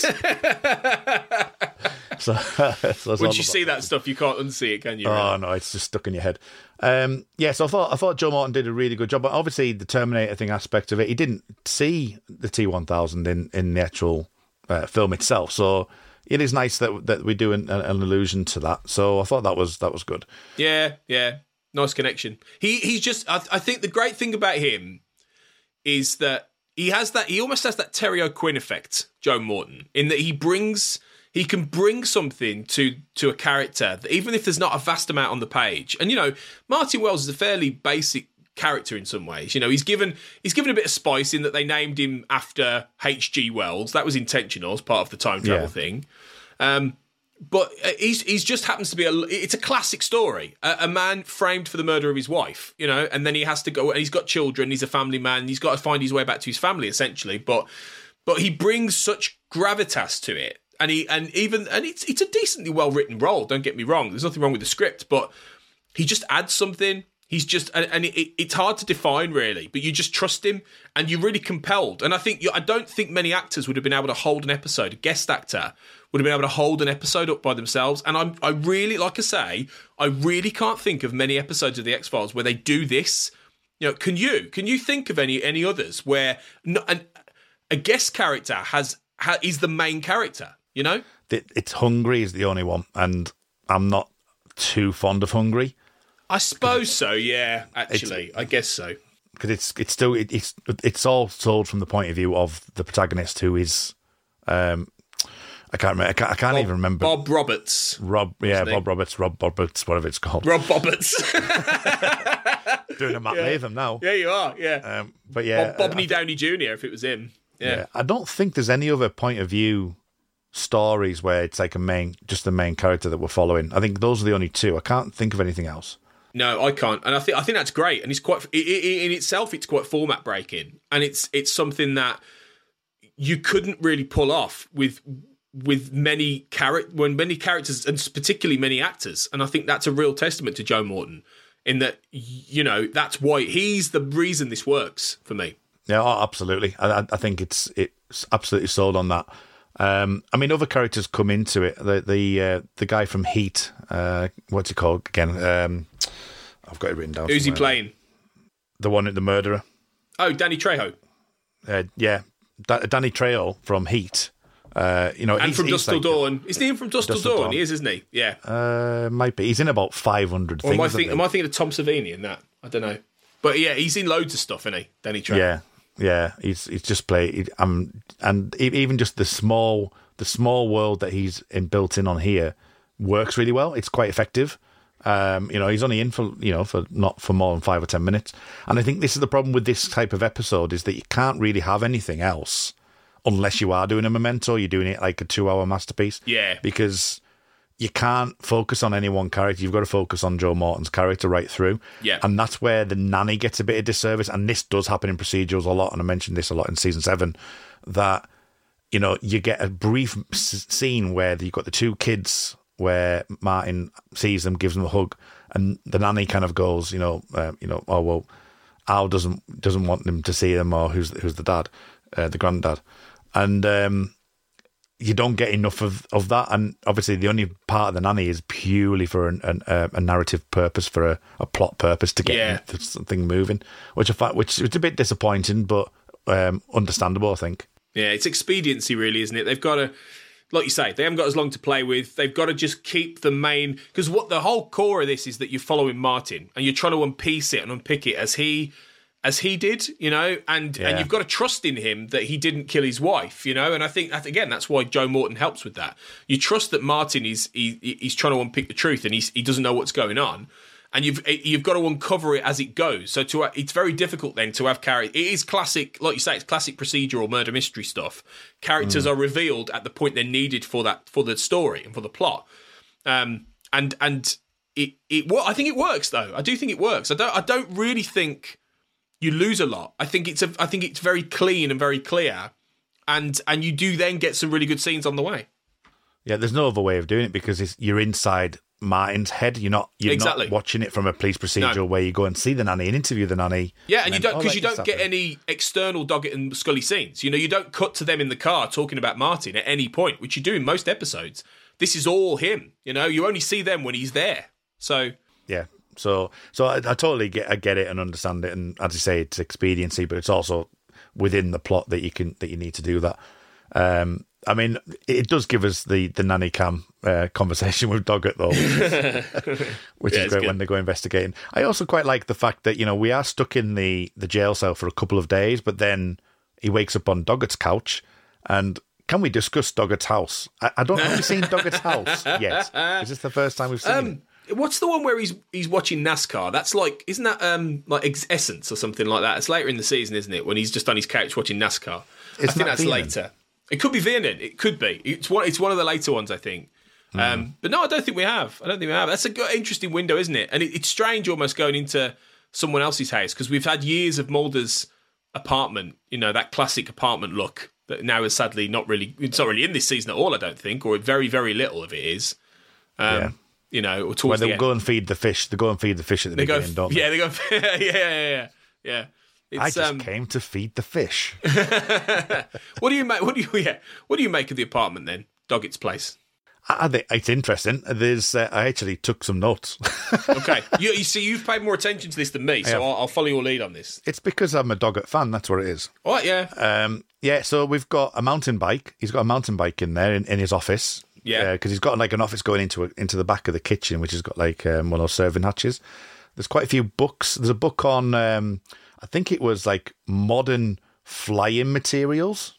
so once you see that stuff, you can't unsee it, can you? Oh no, it's just stuck in your head. So I thought Joe Morton did a really good job. But obviously, the Terminator thing aspect of it, he didn't see the T-1000 in the actual film itself. So it is nice that we do an allusion to that. So I thought that was good. Yeah. Nice connection. He's just. I think the great thing about him is that he almost has that Terry O'Quinn effect, Joe Morton, in that he can bring something to a character that even if there's not a vast amount on the page. And Martin Wells is a fairly basic character in some ways. He's given a bit of spice in that they named him after H.G. Wells. That was intentional as part of the time travel thing. But he's just happens to be it's a classic story. A man framed for the murder of his wife, and then he has to go, and he's got children, he's a family man, he's got to find his way back to his family, essentially. But he brings such gravitas to it. And it's a decently well written role, don't get me wrong. There's nothing wrong with the script, but he just adds something. He's just, and it's hard to define really, but you just trust him and you're really compelled. And I don't think many actors would have been able to hold an episode. A guest actor would have been able to hold an episode up by themselves. And I really, like I say, I really can't think of many episodes of the X-Files where they do this. Can you think of any others where a guest character is the main character? It's Hungry is the only one, and I'm not too fond of Hungry. I suppose so, yeah. Actually, I guess so. Because it's all told from the point of view of the protagonist, who is I can't remember. I can't even remember. Bob Roberts. Bob Roberts, whatever it's called. Rob Roberts. Doing a Matt Latham now. Yeah, you are. Yeah. But yeah, Bobney Downey Jr. if it was him. Yeah. I don't think there's any other point of view stories where it's like just the main character that we're following. I think those are the only two. I can't think of anything else. No, I can't, and I think that's great, and it's quite in itself. It's quite format breaking, and it's something that you couldn't really pull off with many characters, and particularly many actors. And I think that's a real testament to Joe Morton, in that that's why he's the reason this works for me. Yeah, absolutely. I think it's absolutely sold on that. Other characters come into it. The guy from Heat, what's he called again? I've got it written down. Who's he playing? The murderer. Oh, Danny Trejo. Danny Trejo from Heat. And from Dusk Till Dawn. Isn't he from Dusk Till Dawn? He is, isn't he? Yeah. Might be. He's in about 500 things. Am I thinking of Tom Savini in that? I don't know. But yeah, he's in loads of stuff, isn't he? Danny Trejo. Yeah. He's just played. And even just the small world that he's built in on here works really well. It's quite effective. He's only in for not for more than 5 or 10 minutes. And I think this is the problem with this type of episode, is that you can't really have anything else unless you are doing a Memento. You're doing it like a 2-hour masterpiece. Yeah. Because you can't focus on any one character. You've got to focus on Joe Morton's character right through. Yeah. And that's where the nanny gets a bit of disservice. And this does happen in procedurals a lot. And I mentioned this a lot in season 7, that you know, you get a brief scene where you've got the two kids where Martin sees them, gives them a hug, and the nanny kind of goes, oh well, Al doesn't want them to see them, or who's the dad, the granddad, and you don't get enough of that. And obviously, the only part of the nanny is purely for a narrative purpose, for a plot purpose to get something moving, which is a bit disappointing, but understandable, I think. Yeah, it's expediency, really, isn't it? They've got to, like you say, they haven't got as long to play with. They've got to just keep the main, because what the whole core of this is that you're following Martin and you're trying to unpiece it and unpick it as he did, and you've got to trust in him that he didn't kill his wife, and I think again that's why Joe Morton helps with that. You trust that Martin he's trying to unpick the truth and he doesn't know what's going on. And you've got to uncover it as it goes. So it's very difficult then to have characters. It is classic, like you say, it's classic procedural murder mystery stuff. Characters are revealed at the point they're needed for the story and for the plot. And I think it works though. I do think it works. I don't really think you lose a lot. I think it's very clean and very clear, and you do then get some really good scenes on the way. Yeah, there's no other way of doing it because you're inside Martin's head. You're not watching it from a police procedural where you go and see the nanny and interview the nanny. Yeah, and you don't get any external Doggett and Scully scenes. You don't cut to them in the car talking about Martin at any point, which you do in most episodes. This is all him. You only see them when he's there. So yeah, so I totally get it and understand it. And as you say, it's expediency, but it's also within the plot that you need to do that. I mean, it does give us the nanny cam conversation with Doggett, though, which is great when they go investigating. I also quite like the fact that, we are stuck in the jail cell for a couple of days, but then he wakes up on Doggett's couch. And can we discuss Doggett's house? I don't know. Have you seen Doggett's house yet? Is this the first time we've seen it? What's the one where he's watching NASCAR? That's isn't that like Essence or something like that? It's later in the season, isn't it? When he's just on his couch watching NASCAR. I think that's later. It could be Viernon. It could be. It's one of the later ones, I think. But no, I don't think we have. That's a good, interesting window, isn't it? And it's strange almost going into someone else's house because we've had years of Mulder's apartment, that classic apartment look that now is sadly it's not really in this season at all, I don't think, or very, very little of it is. Or towards when they go and feed the fish. They go and feed the fish at the beginning, don't they? Yeah, they go. Yeah. I just came to feed the fish. What do you make? What do you make of the apartment then, Doggett's place? I think it's interesting. I actually took some notes. Okay, you see, you've paid more attention to this than me, so I'll follow your lead on this. It's because I'm a Doggett fan. That's what it is. All right, yeah. So we've got a mountain bike. He's got a mountain bike in there in his office. Yeah, because he's got like an office going into the back of the kitchen, which has got like one of those serving hatches. There's quite a few books. There's a book on. I think it was like modern flying materials.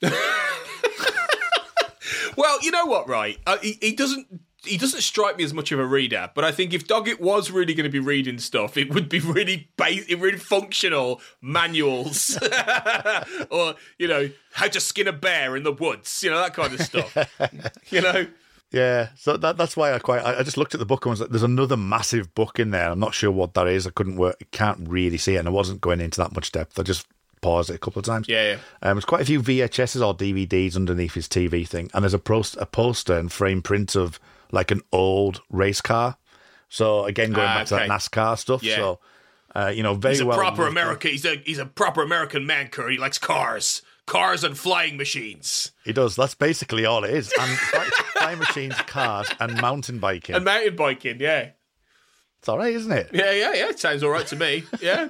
Well, you know what, right? He doesn't strike me as much of a reader, but I think if Doggett was really going to be reading stuff, it would be really really functional manuals, or how to skin a bear in the woods, that kind of stuff. Yeah, so that's why I just looked at the book and was like, there's another massive book in there. I'm not sure what that is. I can't really see it, and I wasn't going into that much depth. I just paused it a couple of times. Yeah. There's quite a few VHSs or DVDs underneath his TV thing, and there's a poster and frame print of like an old race car. So again, going back to that NASCAR stuff. Yeah. So very he's a well. Proper American. He's a proper American man, Kurt. He likes cars and flying machines. He does. That's basically all it is. And flying machines, cars, and mountain biking. Yeah. It's all right, isn't it? Yeah. It sounds all right to me. Yeah.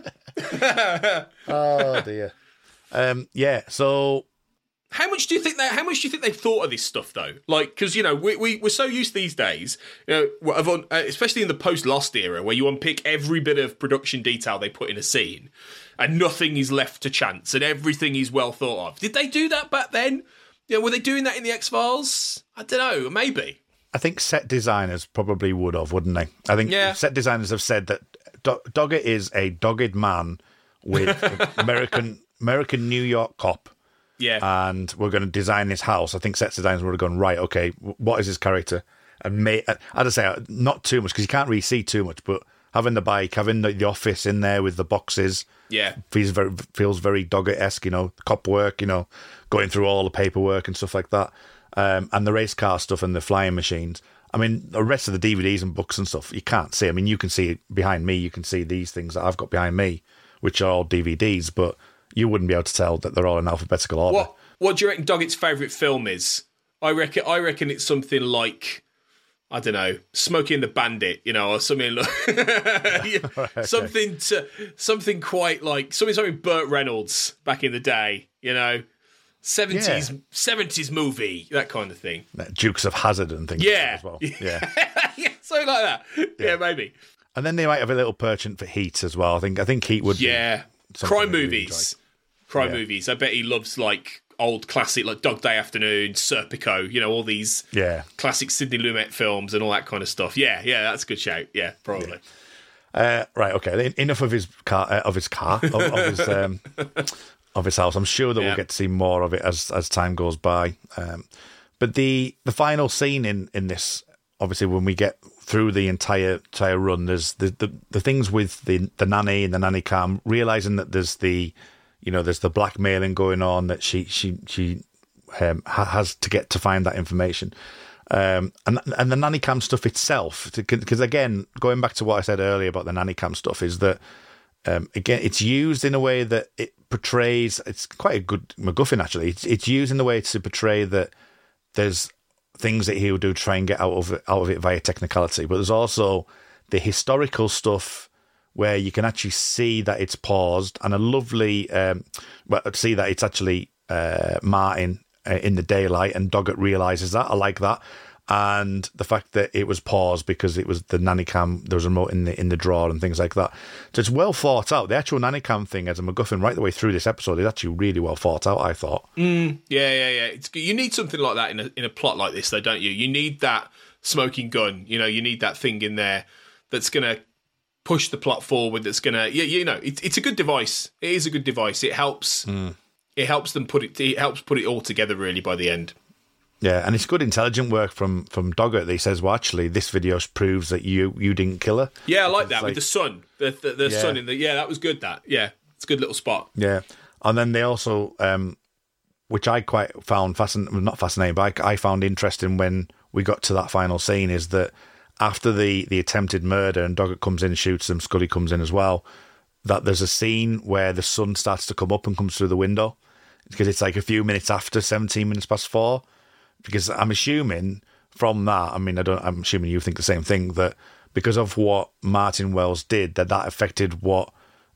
Oh dear. Yeah. So, how much do you think they thought of this stuff though? Like, because we're so used these days, especially in the post-Lost era, where you unpick every bit of production detail they put in a scene, and nothing is left to chance, and everything is well thought of. Did they do that back then? Were they doing that in the X-Files? I don't know. Maybe. I think set designers probably would have, wouldn't they? I think set designers have said that Doggett is a dogged man with American New York cop. Yeah. And we're going to design this house. I think set designers would have gone, right, okay, what is his character? And as I say, not too much, because you can't really see too much, but having the bike, having the office in there with the boxes. Yeah. Feels very Doggett-esque, cop work, going through all the paperwork and stuff like that. And the race car stuff and the flying machines. I mean, the rest of the DVDs and books and stuff, you can't see. I mean, you can see behind me, you can see these things that I've got behind me, which are all DVDs, but you wouldn't be able to tell that they're all in alphabetical order. What do you reckon Doggett's favourite film is? I reckon it's something like, I don't know, Smokey and the Bandit, or something like something quite like something Burt Reynolds back in the day, 70s movie, that kind of thing. Dukes of Hazzard and things like that as well. Yeah. Yeah, something like that. Yeah, maybe. And then they might have a little penchant for Heat as well. I think Heat would be crime movies. Crime movies. I bet he loves like old classic like Dog Day Afternoon, Serpico, all these classic Sidney Lumet films and all that kind of stuff. Yeah, that's a good shout. Yeah, probably. Yeah. Right, okay. Enough of his car, of his house. I'm sure that we'll get to see more of it as time goes by. But the final scene in this, obviously, when we get through the entire run, there's the things with the nanny and the nanny cam, realizing that there's the blackmailing going on, that she has to get to find that information. And the nanny cam stuff itself, because again, going back to what I said earlier about the nanny cam stuff, is that again, it's used in a way that it portrays. It's quite a good MacGuffin, actually. It's used in the way to portray that there's things that he will do to try and get out of it via technicality, but there's also the historical stuff where you can actually see that it's paused, and a lovely see that it's actually Martin in the daylight, and Doggett realizes that. I like that. And the fact that it was paused because it was the nanny cam, there was a remote in the drawer and things like that. So it's well thought out. The actual nanny cam thing as a MacGuffin right the way through this episode is actually really well thought out, I thought. Yeah. You need something like that in a plot like this, though, don't you? You need that smoking gun. You need that thing in there that's going to push the plot forward. That's going to, it's a good device. It is a good device. It helps. It helps them put it all together really by the end. Yeah, and it's good intelligent work from Doggett. He says, well, actually, this video proves that you didn't kill her. Yeah, I like that, with the sun. The sun in the... Yeah, that was good, that. Yeah, it's a good little spot. Yeah. And then they also, which I quite found not fascinating, but I found interesting when we got to that final scene, is that after the attempted murder and Doggett comes in and shoots them, Scully comes in as well, that there's a scene where the sun starts to come up and comes through the window. Because it's like a few minutes after 17 minutes past 4. Because I'm assuming from that, I'm assuming you think the same thing, that because of what Martin Wells did, that affected what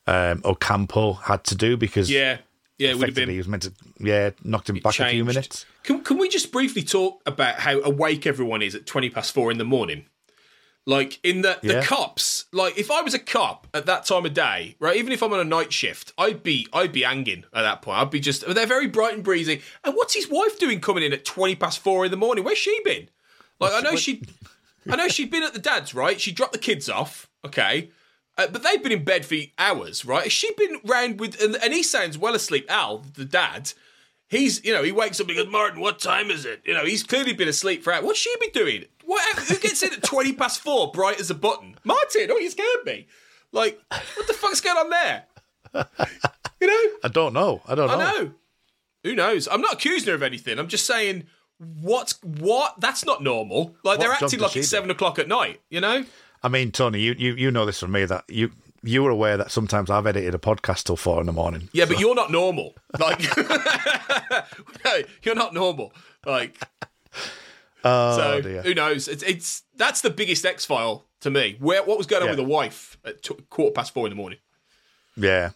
Ocampo had to do, because it would have been. He was meant to, knocked him back changed. A few minutes. Can we just briefly talk about how awake everyone is at 20 past 4 in the morning? Like, in the cops, like, if I was a cop at that time of day, right, even if I'm on a night shift, I'd be hanging at that point. I'd be they're very bright and breezy. And what's his wife doing coming in at 20 past 4 in the morning? Where's she been? Like, I know she'd been at the dad's, right? She dropped the kids off, okay? But they've been in bed for hours, right? Has she been round with, and he sounds well asleep, Al, the dad. He's, he wakes up and he goes, Martin, what time is it? He's clearly been asleep for hours. What's she been doing? Who gets in at 20 past 4, bright as a button? Martin, you scared me. Like, what the fuck's going on there? I don't know. I know. Who knows? I'm not accusing her of anything. I'm just saying, what? That's not normal. Like, they're acting like it's 7 o'clock at night, I mean, Tony, you know this from me, that you were aware that sometimes I've edited a podcast till 4 a.m. Yeah, but you're not normal. Like, no, you're not normal. Like, so dear. Who knows? It's that's the biggest X-File to me. What was going on with the wife at 4:15 in the morning? Yeah.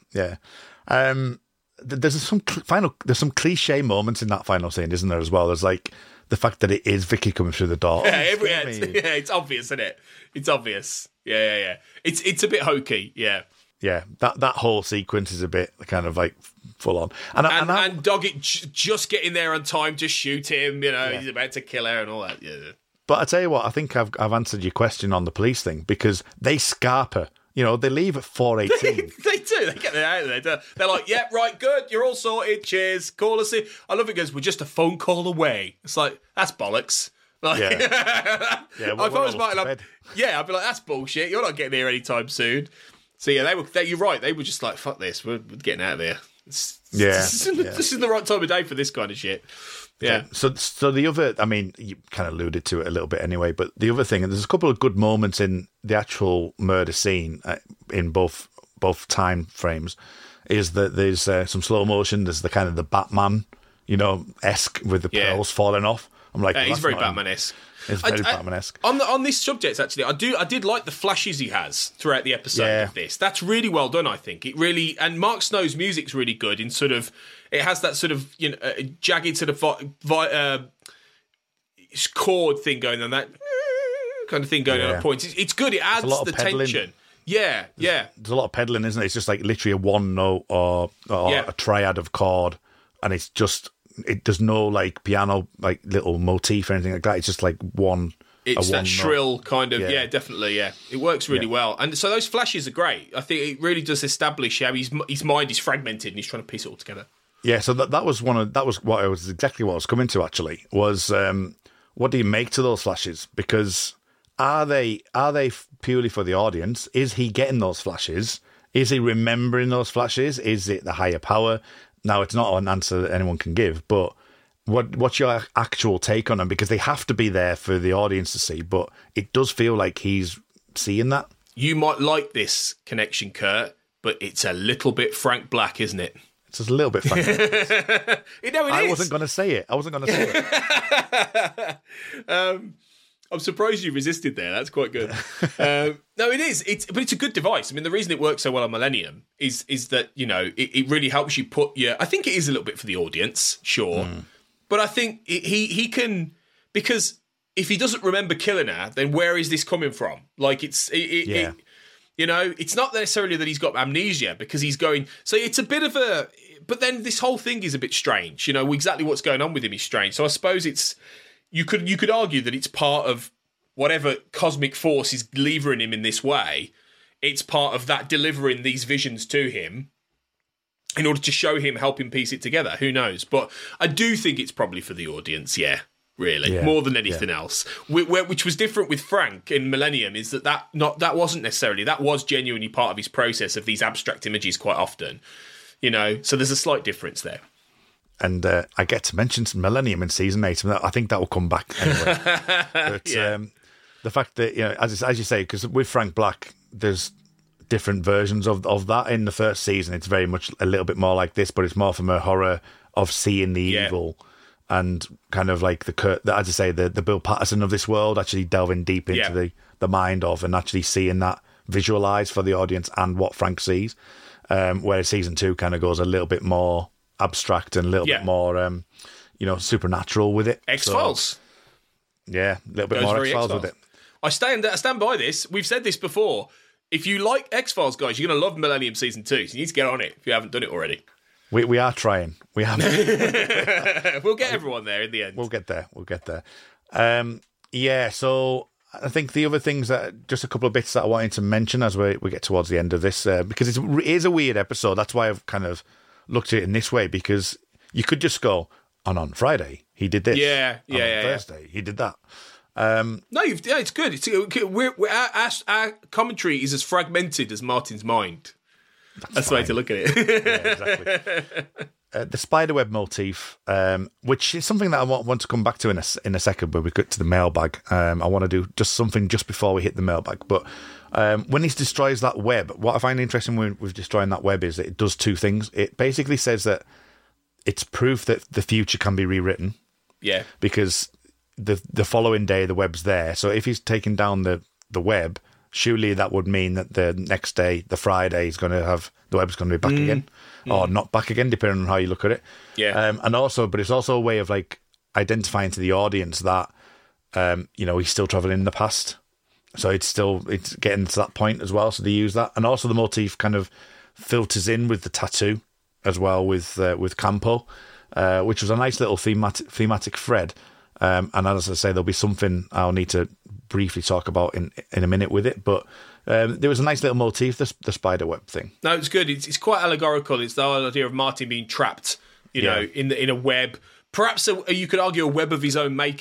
There's some cliche moments in that final scene, isn't there? As well, there's like the fact that it is Vicky coming through the door. Yeah, it's obvious, isn't it? It's obvious. Yeah. It's a bit hokey. Yeah. Yeah, that whole sequence is a bit kind of like full on. And Doggett just getting there on time to shoot him, he's about to kill her and all that. Yeah. But I tell you what, I think I've answered your question on the police thing, because they scarp her. They leave at 4:18. They do. They get out of there. They're like, yeah, right, good. You're all sorted. Cheers. Call us in. I love it because we're just a phone call away. It's like, that's bollocks. Like, Yeah. if I was Martin, I'd be like, that's bullshit. You're not getting here anytime soon. So yeah, you're right. They were just like, fuck this. We're getting out of here. This is the right time of day for this kind of shit. Yeah. So the other, I mean, you kind of alluded to it a little bit anyway, but the other thing, and there's a couple of good moments in the actual murder scene in both time frames, is that there's some slow motion. There's the kind of the Batman, esque with the pearls falling off. I'm like, he's very Batman-esque. It's very Batman-esque. On this subject, actually, I did like the flashes he has throughout the episode of this. That's really well done, I think. It really, and Mark Snow's music's really good in sort of, it has that sort of, jagged sort of chord thing going on, that kind of thing going on at points. It's good. It adds the tension. Yeah. There's a lot of pedaling, isn't it? It's just like literally a one note or a triad of chord, and it's just, there's no like piano like little motif or anything like that. It's just like one. It's that shrill kind of definitely. It works really well, and so those flashes are great. I think it really does establish how his mind is fragmented and he's trying to piece it all together. Yeah, so that was exactly what I was coming to. Actually, was what do you make to those flashes? Because are they purely for the audience? Is he getting those flashes? Is he remembering those flashes? Is it the higher power? Now, it's not an answer that anyone can give, but what's your actual take on them? Because they have to be there for the audience to see, but it does feel like he's seeing that. You might like this connection, Kurt, but it's a little bit Frank Black, isn't it? It's just a little bit Frank Black. I wasn't going to say it. I'm surprised you resisted there. That's quite good. No, it is. But it's a good device. I mean, the reason it works so well on Millennium is that, it really helps you put I think it is a little bit for the audience, sure. But I think he can, because if he doesn't remember killing her, then where is this coming from? Like, it's not necessarily that he's got amnesia, because he's going, so it's a bit of a, but then this whole thing is a bit strange. Exactly what's going on with him is strange. So I suppose it's, you could argue that it's part of whatever cosmic force is levering him in this way. It's part of that delivering these visions to him in order to show him, help him piece it together. Who knows? But I do think it's probably for the audience, really, more than anything else. Which was different with Frank in Millennium, is that wasn't necessarily, that was genuinely part of his process of these abstract images quite often. So there's a slight difference there. And I get to mention Millennium in season 8. I think that will come back anyway. But the fact that, as you say, because with Frank Black, there's different versions of that. In the first season, it's very much a little bit more like this, but it's more from a horror of seeing the evil and kind of like as I say, the Bill Patterson of this world, actually delving deep into the mind of and actually seeing that visualised for the audience and what Frank sees. Whereas season 2 kind of goes a little bit more abstract and a little bit more, supernatural with it. X-Files. So, a little bit more X-Files with it. I stand by this. We've said this before. If you like X-Files, guys, you're going to love Millennium Season 2. So you need to get on it if you haven't done it already. We are trying. We have. We'll get everyone there in the end. We'll get there. So I think the other things, just a couple of bits that I wanted to mention as we get towards the end of this, because it is a weird episode. That's why I've kind of looked at it in this way, because you could just go, on Friday he did this. On Thursday he did that. No, it's good. Our commentary is as fragmented as Martin's mind. That's the way to look at it. Exactly. The spiderweb motif, which is something that I want to come back to in a second, when we get to the mailbag. I want to do just something just before we hit the mailbag. But when he destroys that web, what I find interesting with destroying that web is that it does two things. It basically says that it's proof that the future can be rewritten. Yeah. Because the following day the web's there. So if he's taking down the web, surely that would mean that the next day, the Friday, is going to have the web's going to be back again, or not back again, depending on how you look at it. Yeah. But it's also a way of like identifying to the audience that he's still traveling in the past. So it's getting to that point as well. So they use that, and also the motif kind of filters in with the tattoo as well with Campo, which was a nice little thematic thread. And as I say, there'll be something I'll need to briefly talk about in a minute with it. But there was a nice little motif, the spider web thing. No, it's good. It's quite allegorical. It's the whole idea of Martin being trapped, in a web. Perhaps you could argue a web of his own making,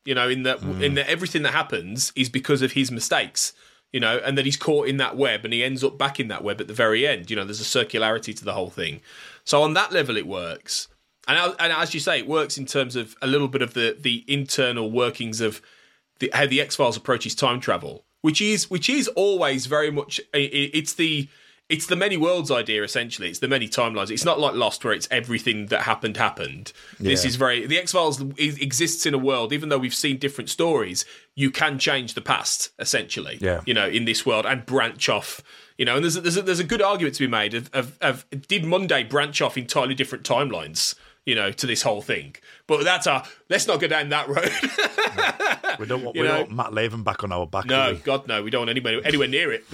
You know, in that everything that happens is because of his mistakes. You know, and that he's caught in that web and he ends up back in that web at the very end. You know, there's a circularity to the whole thing. So on that level, it works. And as you say, it works in terms of a little bit of the internal workings of how the X-Files approaches time travel, which is always very much it's the many worlds idea, essentially. It's the many timelines. It's not like Lost, where it's everything that happened. Yeah. This is the X-Files exists in a world, even though we've seen different stories, you can change the past, essentially. Yeah. You know, in this world, and branch off. You know, and there's a good argument to be made of did Monday branch off entirely different timelines, you know, to this whole thing. But let's not go down that road. We don't want Matt Laven back on our back. No, God, no, we don't want anywhere near it.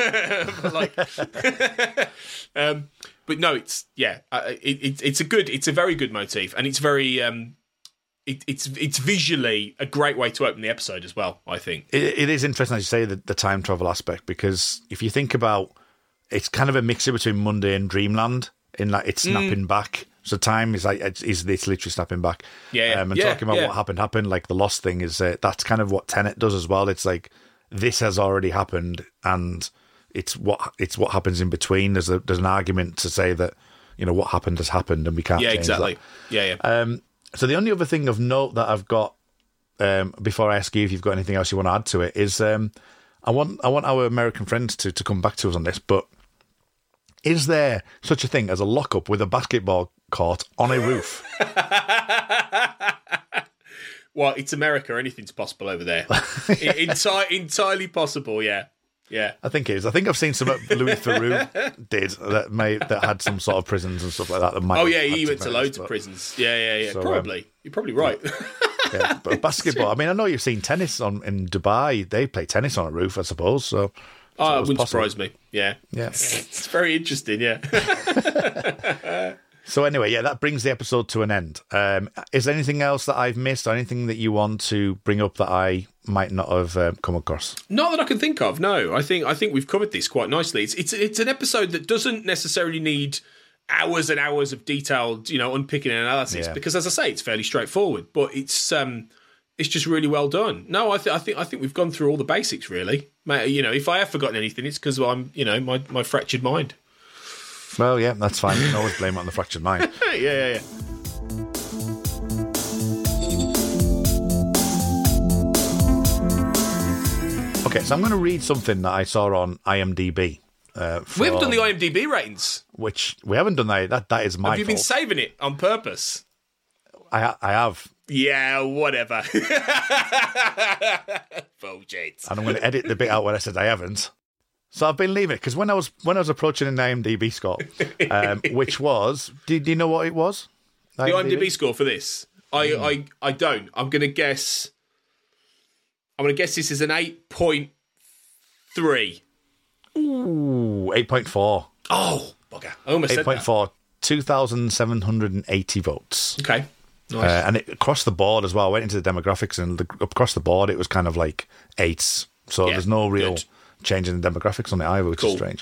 But no, it's a very good motif, and it's very it's visually a great way to open the episode as well. I think it is interesting, as you say, the time travel aspect, because if you think about, it's kind of a mixture between Monday and Dreamland in that it's snapping back. So time is like it's literally snapping back. And talking about what happened. Like the Lost thing is that's kind of what Tenet does as well. It's like this has already happened, and it's what happens in between. There's an argument to say that, you know, what happened has happened, and we can't. change that. So the only other thing of note that I've got before I ask you if you've got anything else you want to add to it is I want our American friends to come back to us on this, but is there such a thing as a lockup with a basketball court on a roof? Well, it's America. Anything's possible over there. Entirely possible, yeah. Yeah, I think it is. I think I've seen some Louis Theroux did that had some sort of prisons and stuff like that. He went to loads of prisons. Yeah. So, probably. You're probably right. Yeah, but basketball. I mean, I know you've seen tennis in Dubai. They play tennis on a roof, I suppose. So it wouldn't surprise me. Yeah. It's very interesting. Yeah. So anyway, that brings the episode to an end. Is there anything else that I've missed, or anything that you want to bring up that I might not have come across? Not that I can think of. No, I think we've covered this quite nicely. It's an episode that doesn't necessarily need hours and hours of detailed, you know, unpicking and analysis, because, as I say, it's fairly straightforward. But it's just really well done. No, I think we've gone through all the basics, really. You know, if I have forgotten anything, it's because I'm, you know, my fractured mind. Well, yeah, that's fine. You can always blame it on the fractured mind. Yeah. Okay, so I'm going to read something that I saw on IMDb. We haven't done the IMDb ratings. Which we haven't done that. That is my fault. Have you been saving it on purpose? I have. Yeah, whatever. Bullshit. And I'm going to edit the bit out where I said I haven't. So I've been leaving it because when I was approaching an IMDb score, which was, do you know what it was? The IMDb score for this, I don't. I'm going to guess this is an 8.3. Ooh, 8.4. Oh, bugger! I almost said that. 8.4. 2,780 votes. Okay. Nice. And across the board as well. I went into the demographics, and across the board it was kind of like 8s. So there's no real change in the demographics on it either, which is strange.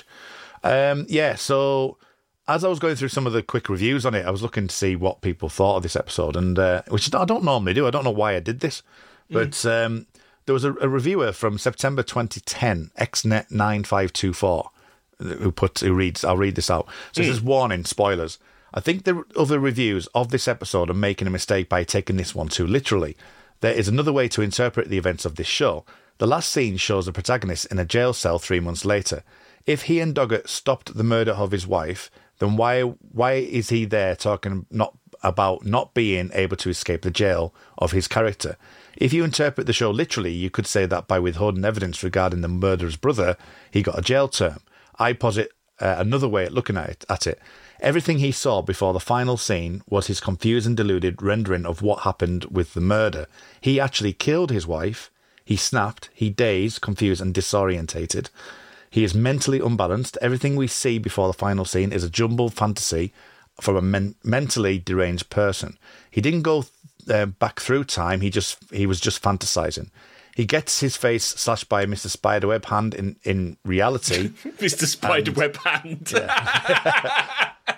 So as I was going through some of the quick reviews on it, I was looking to see what people thought of this episode, and which I don't normally do. I don't know why I did this, but there was a reviewer from September 2010, XNet9524, who reads. I'll read this out. So it says, warning, spoilers. I think the other reviews of this episode are making a mistake by taking this one too literally. There is another way to interpret the events of this show. The last scene shows the protagonist in a jail cell 3 months later. If he and Doggett stopped the murder of his wife, then why is he there talking about not being able to escape the jail of his character? If you interpret the show literally, you could say that by withholding evidence regarding the murderer's brother, he got a jail term. I posit another way at looking at it. Everything he saw before the final scene was his confused and deluded rendering of what happened with the murder. He actually killed his wife. He snapped. He dazed, confused, and disorientated. He is mentally unbalanced. Everything we see before the final scene is a jumbled fantasy from a mentally deranged person. He didn't go back through time. He was just fantasizing. He gets his face slashed by Mr. Spiderweb Hand in reality. Mr. Spiderweb Hand.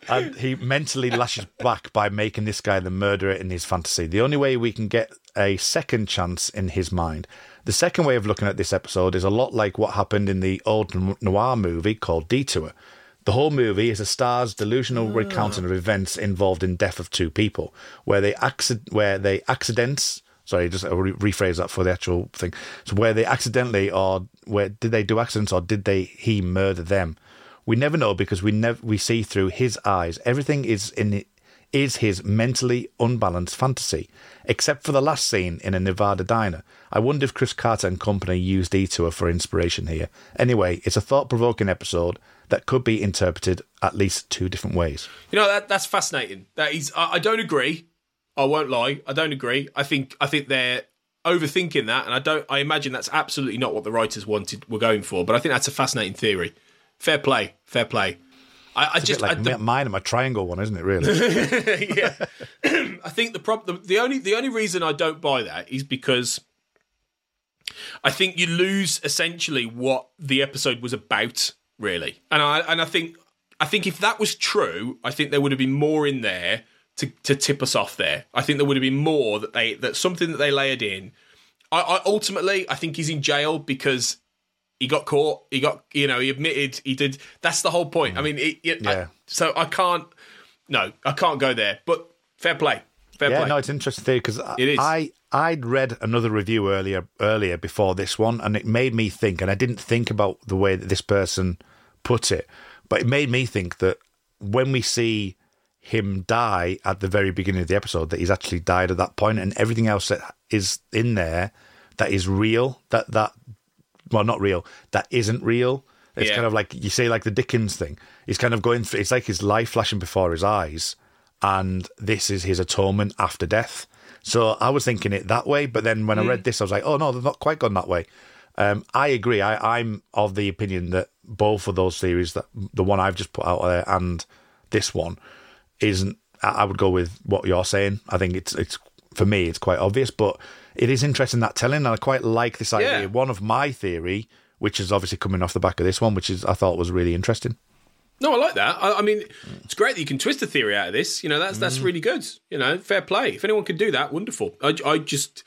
And he mentally lashes back by making this guy the murderer in his fantasy. The only way we can get a second chance in his mind. The second way of looking at this episode is a lot like what happened in the old noir movie called Detour. The whole movie is a star's delusional recounting of events involved in death of two people, where they accidents. Sorry, just rephrase that for the actual thing. So where they accidentally, or where did they do accidents, or did he murder them? We never know because we see through his eyes. Everything is his mentally unbalanced fantasy, except for the last scene in a Nevada diner. I wonder if Chris Carter and company used Detour for inspiration here. Anyway, it's a thought-provoking episode that could be interpreted at least two different ways. You know, that's fascinating. That is, I don't agree. I won't lie. I don't agree. I think they're overthinking that, and I imagine that's absolutely not what the writers were going for. But I think that's a fascinating theory. Fair play. It's just a bit like mine and my triangle one, isn't it? Really? Yeah. I think the only reason I don't buy that is because I think you lose essentially what the episode was about, really. And I think if that was true, I think there would have been more in there to tip us off there. I think there would have been more that something that they layered in. I think he's in jail because he got caught. He admitted he did. That's the whole point. I mean, so I can't go there. But fair play. Yeah, no, it's interesting because I'd read another review earlier before this one, and it made me think, and I didn't think about the way that this person put it, but it made me think that when we see him die at the very beginning of the episode, that he's actually died at that point, and everything else that is in there that is real, well, not real, that isn't real. It's kind of like, you say, like the Dickens thing. He's kind of going through, it's like his life flashing before his eyes, and this is his atonement after death. So I was thinking it that way, but then when I read this, I was like, oh no, they've not quite gone that way. I agree. I'm of the opinion that both of those theories, that the one I've just put out there and this one, isn't. I would go with what you're saying. I think it's for me, it's quite obvious, but it is interesting, that telling, and I quite like this idea. Yeah. One of my theory, which is obviously coming off the back of this one, which is I thought was really interesting. No, I like that. I mean, it's great that you can twist a theory out of this. You know, that's really good. You know, fair play. If anyone can do that, wonderful. I just,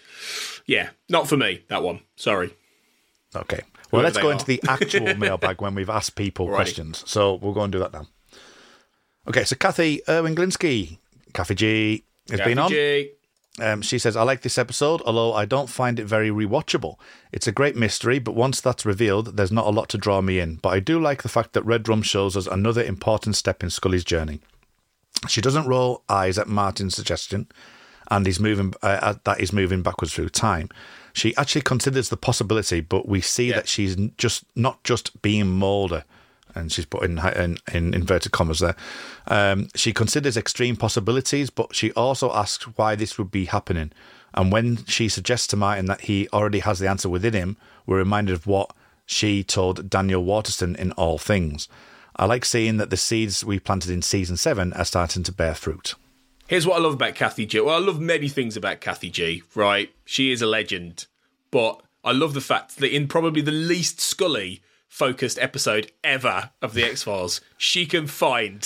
not for me, that one. Sorry. Okay. Well, let's go into the actual mailbag when we've asked people questions. So we'll go and do that now. Okay, so Kathy Irwin-Glinsky, Kathy G, has been on. She says, I like this episode, although I don't find it very rewatchable. It's a great mystery, but once that's revealed, there's not a lot to draw me in. But I do like the fact that Red Rum shows us another important step in Scully's journey. She doesn't roll eyes at Martin's suggestion, and he's moving backwards through time. She actually considers the possibility, but we see that she's not just being Mulder, and she's put in inverted commas there. She considers extreme possibilities, but she also asks why this would be happening. And when she suggests to Martin that he already has the answer within him, we're reminded of what she told Daniel Waterston in All Things. I like seeing that the seeds we planted in season 7 are starting to bear fruit. Here's what I love about Kathy G. Well, I love many things about Kathy G, right? She is a legend. But I love the fact that in probably the least Scully-focused episode ever of The X-Files, she can find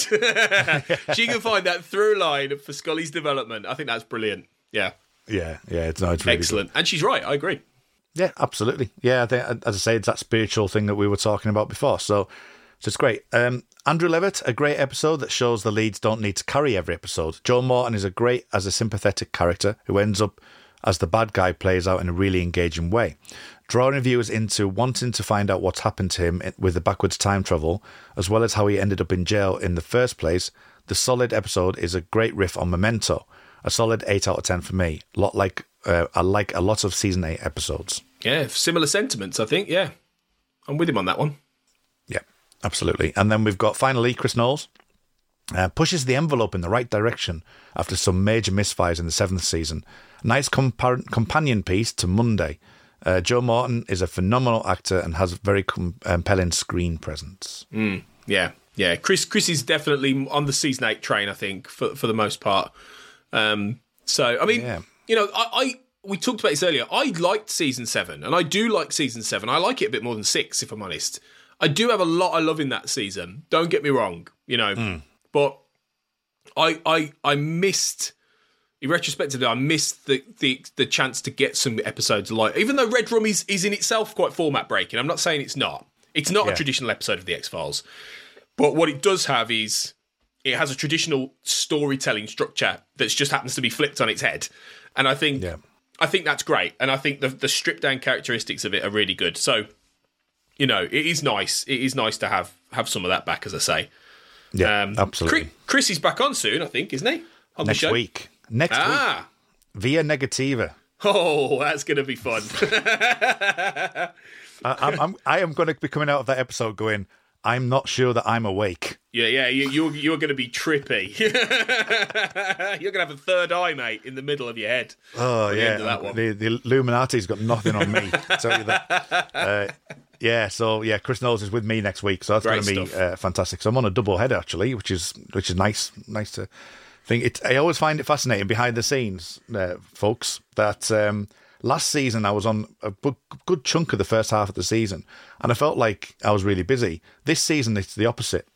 that through line for Scully's development. I think that's brilliant. Yeah. Yeah, it's really excellent. Good. And she's right, I agree. Yeah, absolutely. Yeah, I think, as I say, it's that spiritual thing that we were talking about before. So it's great. Andrew Levitt, a great episode that shows the leads don't need to carry every episode. Joe Morton is great as a sympathetic character who ends up as the bad guy plays out in a really engaging way, drawing viewers into wanting to find out what's happened to him with the backwards time travel, as well as how he ended up in jail in the first place. The solid episode is a great riff on Memento. A solid 8 out of 10 for me. I like a lot of season 8 episodes. Yeah, similar sentiments, I think. Yeah, I'm with him on that one. Yeah, absolutely. And then we've got finally Chris Knowles. Pushes the envelope in the right direction after some major misfires in the 7th season. Nice companion piece to Monday. Joe Morton is a phenomenal actor and has a very compelling screen presence. Yeah. Chris is definitely on the season 8 train, I think, for the most part. So, I mean, you know, we talked about this earlier. I liked season 7, and I do like season 7. I like it a bit more than 6, if I'm honest. I do have a lot I love in that season. Don't get me wrong, you know. But I missed. In retrospectively, I missed the chance to get some episodes like, even though Red Room is in itself quite format breaking. I'm not saying it's not. It's not a traditional episode of the X-Files. But what it does have is it has a traditional storytelling structure that just happens to be flipped on its head. And I think that's great. And I think the stripped down characteristics of it are really good. So, you know, it is nice. It is nice to have some of that back, as I say. Yeah, absolutely. Chris is back on soon, I think, isn't he? On Next week. Next week. Via Negativa. Oh, that's going to be fun. I am going to be coming out of that episode going, I'm not sure that I'm awake. Yeah, you're going to be trippy. You're going to have a third eye, mate, in the middle of your head. Oh, yeah. The Illuminati's got nothing on me, I tell you that. Chris Knowles is with me next week, so that's going to be fantastic. So I'm on a double header, actually, which is nice to think. I always find it fascinating behind the scenes, folks, that last season I was on a good chunk of the first half of the season, and I felt like I was really busy. This season, it's the opposite.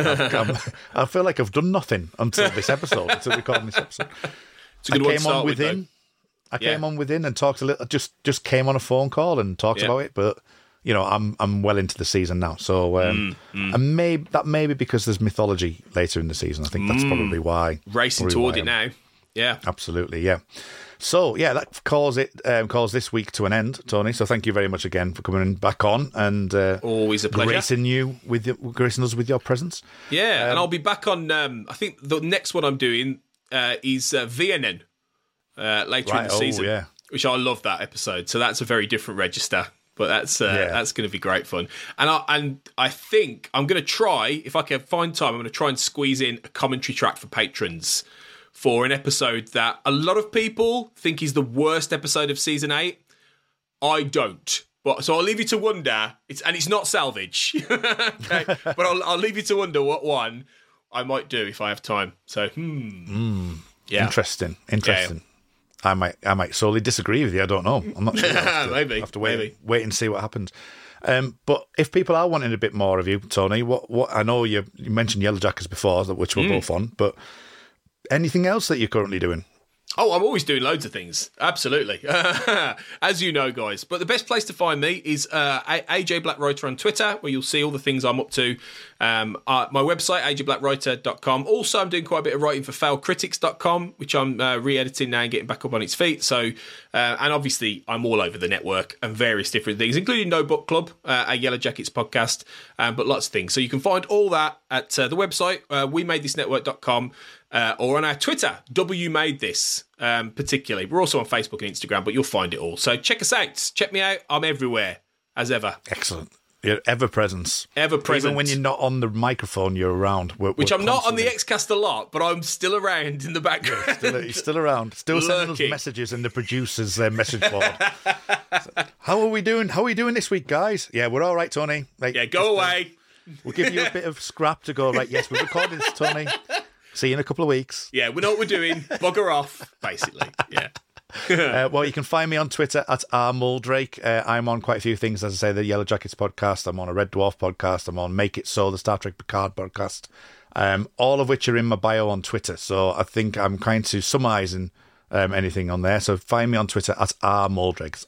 I feel like I've done nothing until recording this episode. It's a good one to start with, though. I came on within and talked a little. Just came on a phone call and talked about it, but you know, I'm well into the season now. So, and that may be because there's mythology later in the season. I think that's probably why. Racing toward it now. Yeah, absolutely. Yeah. So that calls this week to an end, Tony. So thank you very much again for coming back on and always a pleasure gracing us with your presence. Yeah, and I'll be back on. I think the next one I'm doing is VNN later in the season, which I love that episode. So that's a very different register, but that's going to be great fun. And I think I'm going to try, if I can find time, I'm going to try and squeeze in a commentary track for patrons for an episode that a lot of people think is the worst episode of season 8. I don't. So I'll leave you to wonder. It's not salvage. Okay. But I'll leave you to wonder what one I might do if I have time. So, yeah. Interesting. Yeah. I might solely disagree with you. I don't know. I'm not sure. Maybe. I'll have to wait and see what happens. But if people are wanting a bit more of you, Tony, what I know you mentioned Yellow Jackets before, which we're both on, but anything else that you're currently doing? Oh, I'm always doing loads of things. Absolutely. As you know, guys. But the best place to find me is AJ Black Writer on Twitter, where you'll see all the things I'm up to. My website, ajblackwriter.com. Also, I'm doing quite a bit of writing for failcritics.com, which I'm re-editing now and getting back up on its feet. So, and obviously, I'm all over the network and various different things, including No Book Club, a Yellow Jackets podcast, but lots of things. So you can find all that at the website, wemadethisnetwork.com. Or on our Twitter, WMadeThis, particularly. We're also on Facebook and Instagram, but you'll find it all. So check us out. Check me out. I'm everywhere, as ever. Excellent. You're ever-present. Ever-present. Even when you're not on the microphone, you're around. Which I'm not on the Xcast a lot, but I'm still around in the background. You're still around. Still sending us messages in the producer's message board. So, how are we doing? How are we doing this week, guys? Yeah, we're all right, Tony. Go away. We'll give you a bit of scrap to go, right, yes, we've recorded this, Tony. See you in a couple of weeks. Yeah, we know what we're doing. Bugger off, basically. Yeah. Well, you can find me on Twitter at @rmuldrake. I'm on quite a few things, as I say, the Yellow Jackets podcast. I'm on a Red Dwarf podcast. I'm on Make It So, the Star Trek Picard podcast. All of which are in my bio on Twitter. So I think I'm kind to summarising anything on there. So find me on Twitter at @rmuldrake.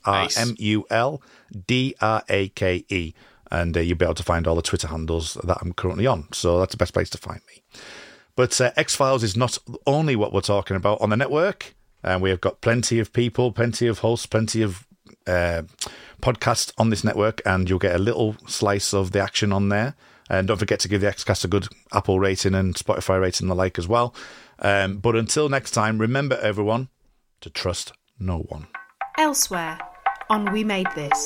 RMULDRAKE. And you'll be able to find all the Twitter handles that I'm currently on. So that's the best place to find me. But X-Files is not only what we're talking about on the network. We have got plenty of people, plenty of hosts, plenty of podcasts on this network, and you'll get a little slice of the action on there. And don't forget to give the Xcast a good Apple rating and Spotify rating and the like as well. But until next time, remember, everyone, to trust no one. Elsewhere on We Made This.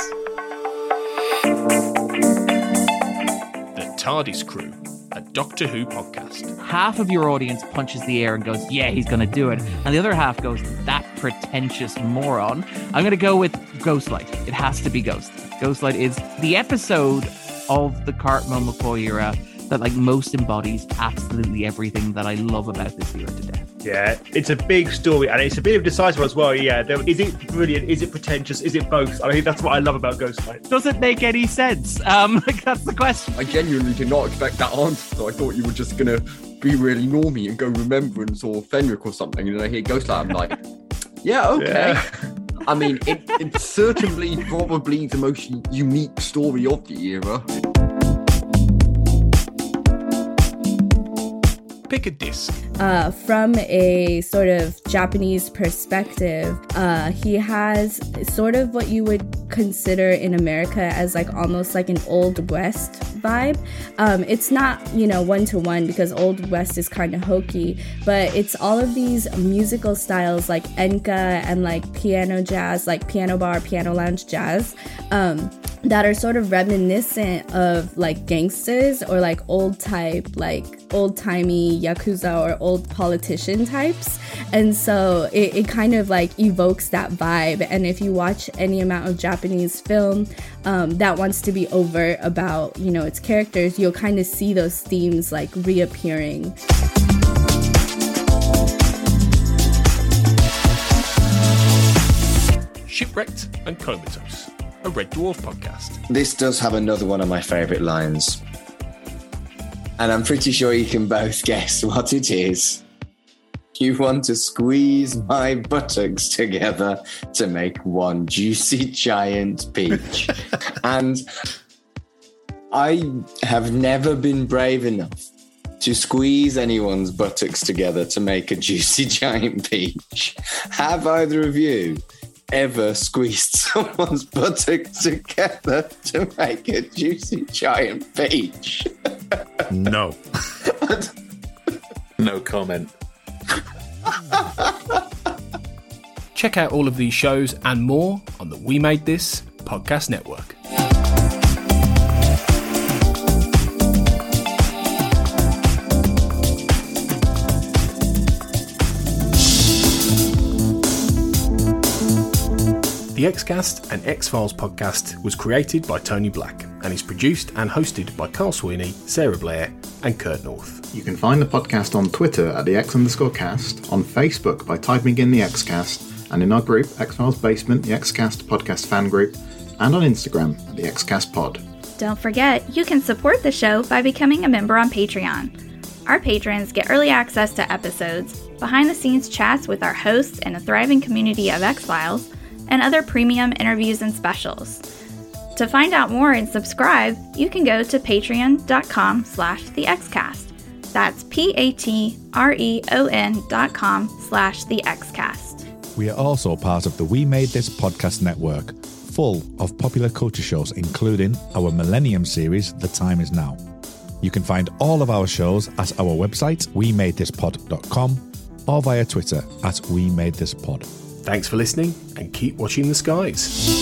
The TARDIS Crew, a Doctor Who podcast. Half of your audience punches the air and goes, yeah, he's going to do it. And the other half goes, that pretentious moron. I'm going to go with Ghostlight. It has to be Ghostlight. Ghostlight is the episode of the Cartmel McCoy era that most embodies absolutely everything that I love about this era to death. Yeah, it's a big story, and it's a bit of decisive as well. Yeah, is it brilliant? Is it pretentious? Is it both? I think that's what I love about Ghostlight. Does it make any sense? That's the question. I genuinely did not expect that answer, so I thought you were just going to be really normie and go Remembrance or Fenric or something, and then I hear Ghostlight, I'm like, yeah, okay. Yeah. I mean, it's certainly probably the most unique story of the era. Pick a disc. From a sort of Japanese perspective, he has sort of what you would consider in America as like almost like an Old West vibe. It's not, one-to-one because Old West is kind of hokey, but it's all of these musical styles like enka and like piano jazz, like piano bar, piano lounge jazz, that are sort of reminiscent of like gangsters or like old-timey Yakuza or old politician types. And so it kind of like evokes that vibe. And if you watch any amount of Japanese film that wants to be overt about, its characters, you'll kind of see those themes like reappearing. Shipwrecked and Comatose, a Red Dwarf podcast. This does have another one of my favourite lines. And I'm pretty sure you can both guess what it is. You want to squeeze my buttocks together to make one juicy giant peach. And I have never been brave enough to squeeze anyone's buttocks together to make a juicy giant peach. Have either of you ever squeezed someone's buttocks together to make a juicy giant peach? No. No comment. Check out all of these shows and more on the We Made This podcast network. The Xcast and X-Files podcast was created by Tony Black and is produced and hosted by Carl Sweeney, Sarah Blair and Kurt North. You can find the podcast on Twitter at the X_cast, on Facebook by typing in the Xcast, and in our group, X-Files Basement, the Xcast podcast fan group, and on Instagram at the Xcast pod. Don't forget, you can support the show by becoming a member on Patreon. Our patrons get early access to episodes, behind-the-scenes chats with our hosts and a thriving community of X-Files, and other premium interviews and specials. To find out more and subscribe, you can go to patreon.com/thexcast. That's patreon.com/thexcast. We are also part of the We Made This podcast network, full of popular culture shows, including our Millennium series, The Time Is Now. You can find all of our shows at our website, wemadethispod.com, or via Twitter at wemadethispod. Thanks for listening and keep watching the skies.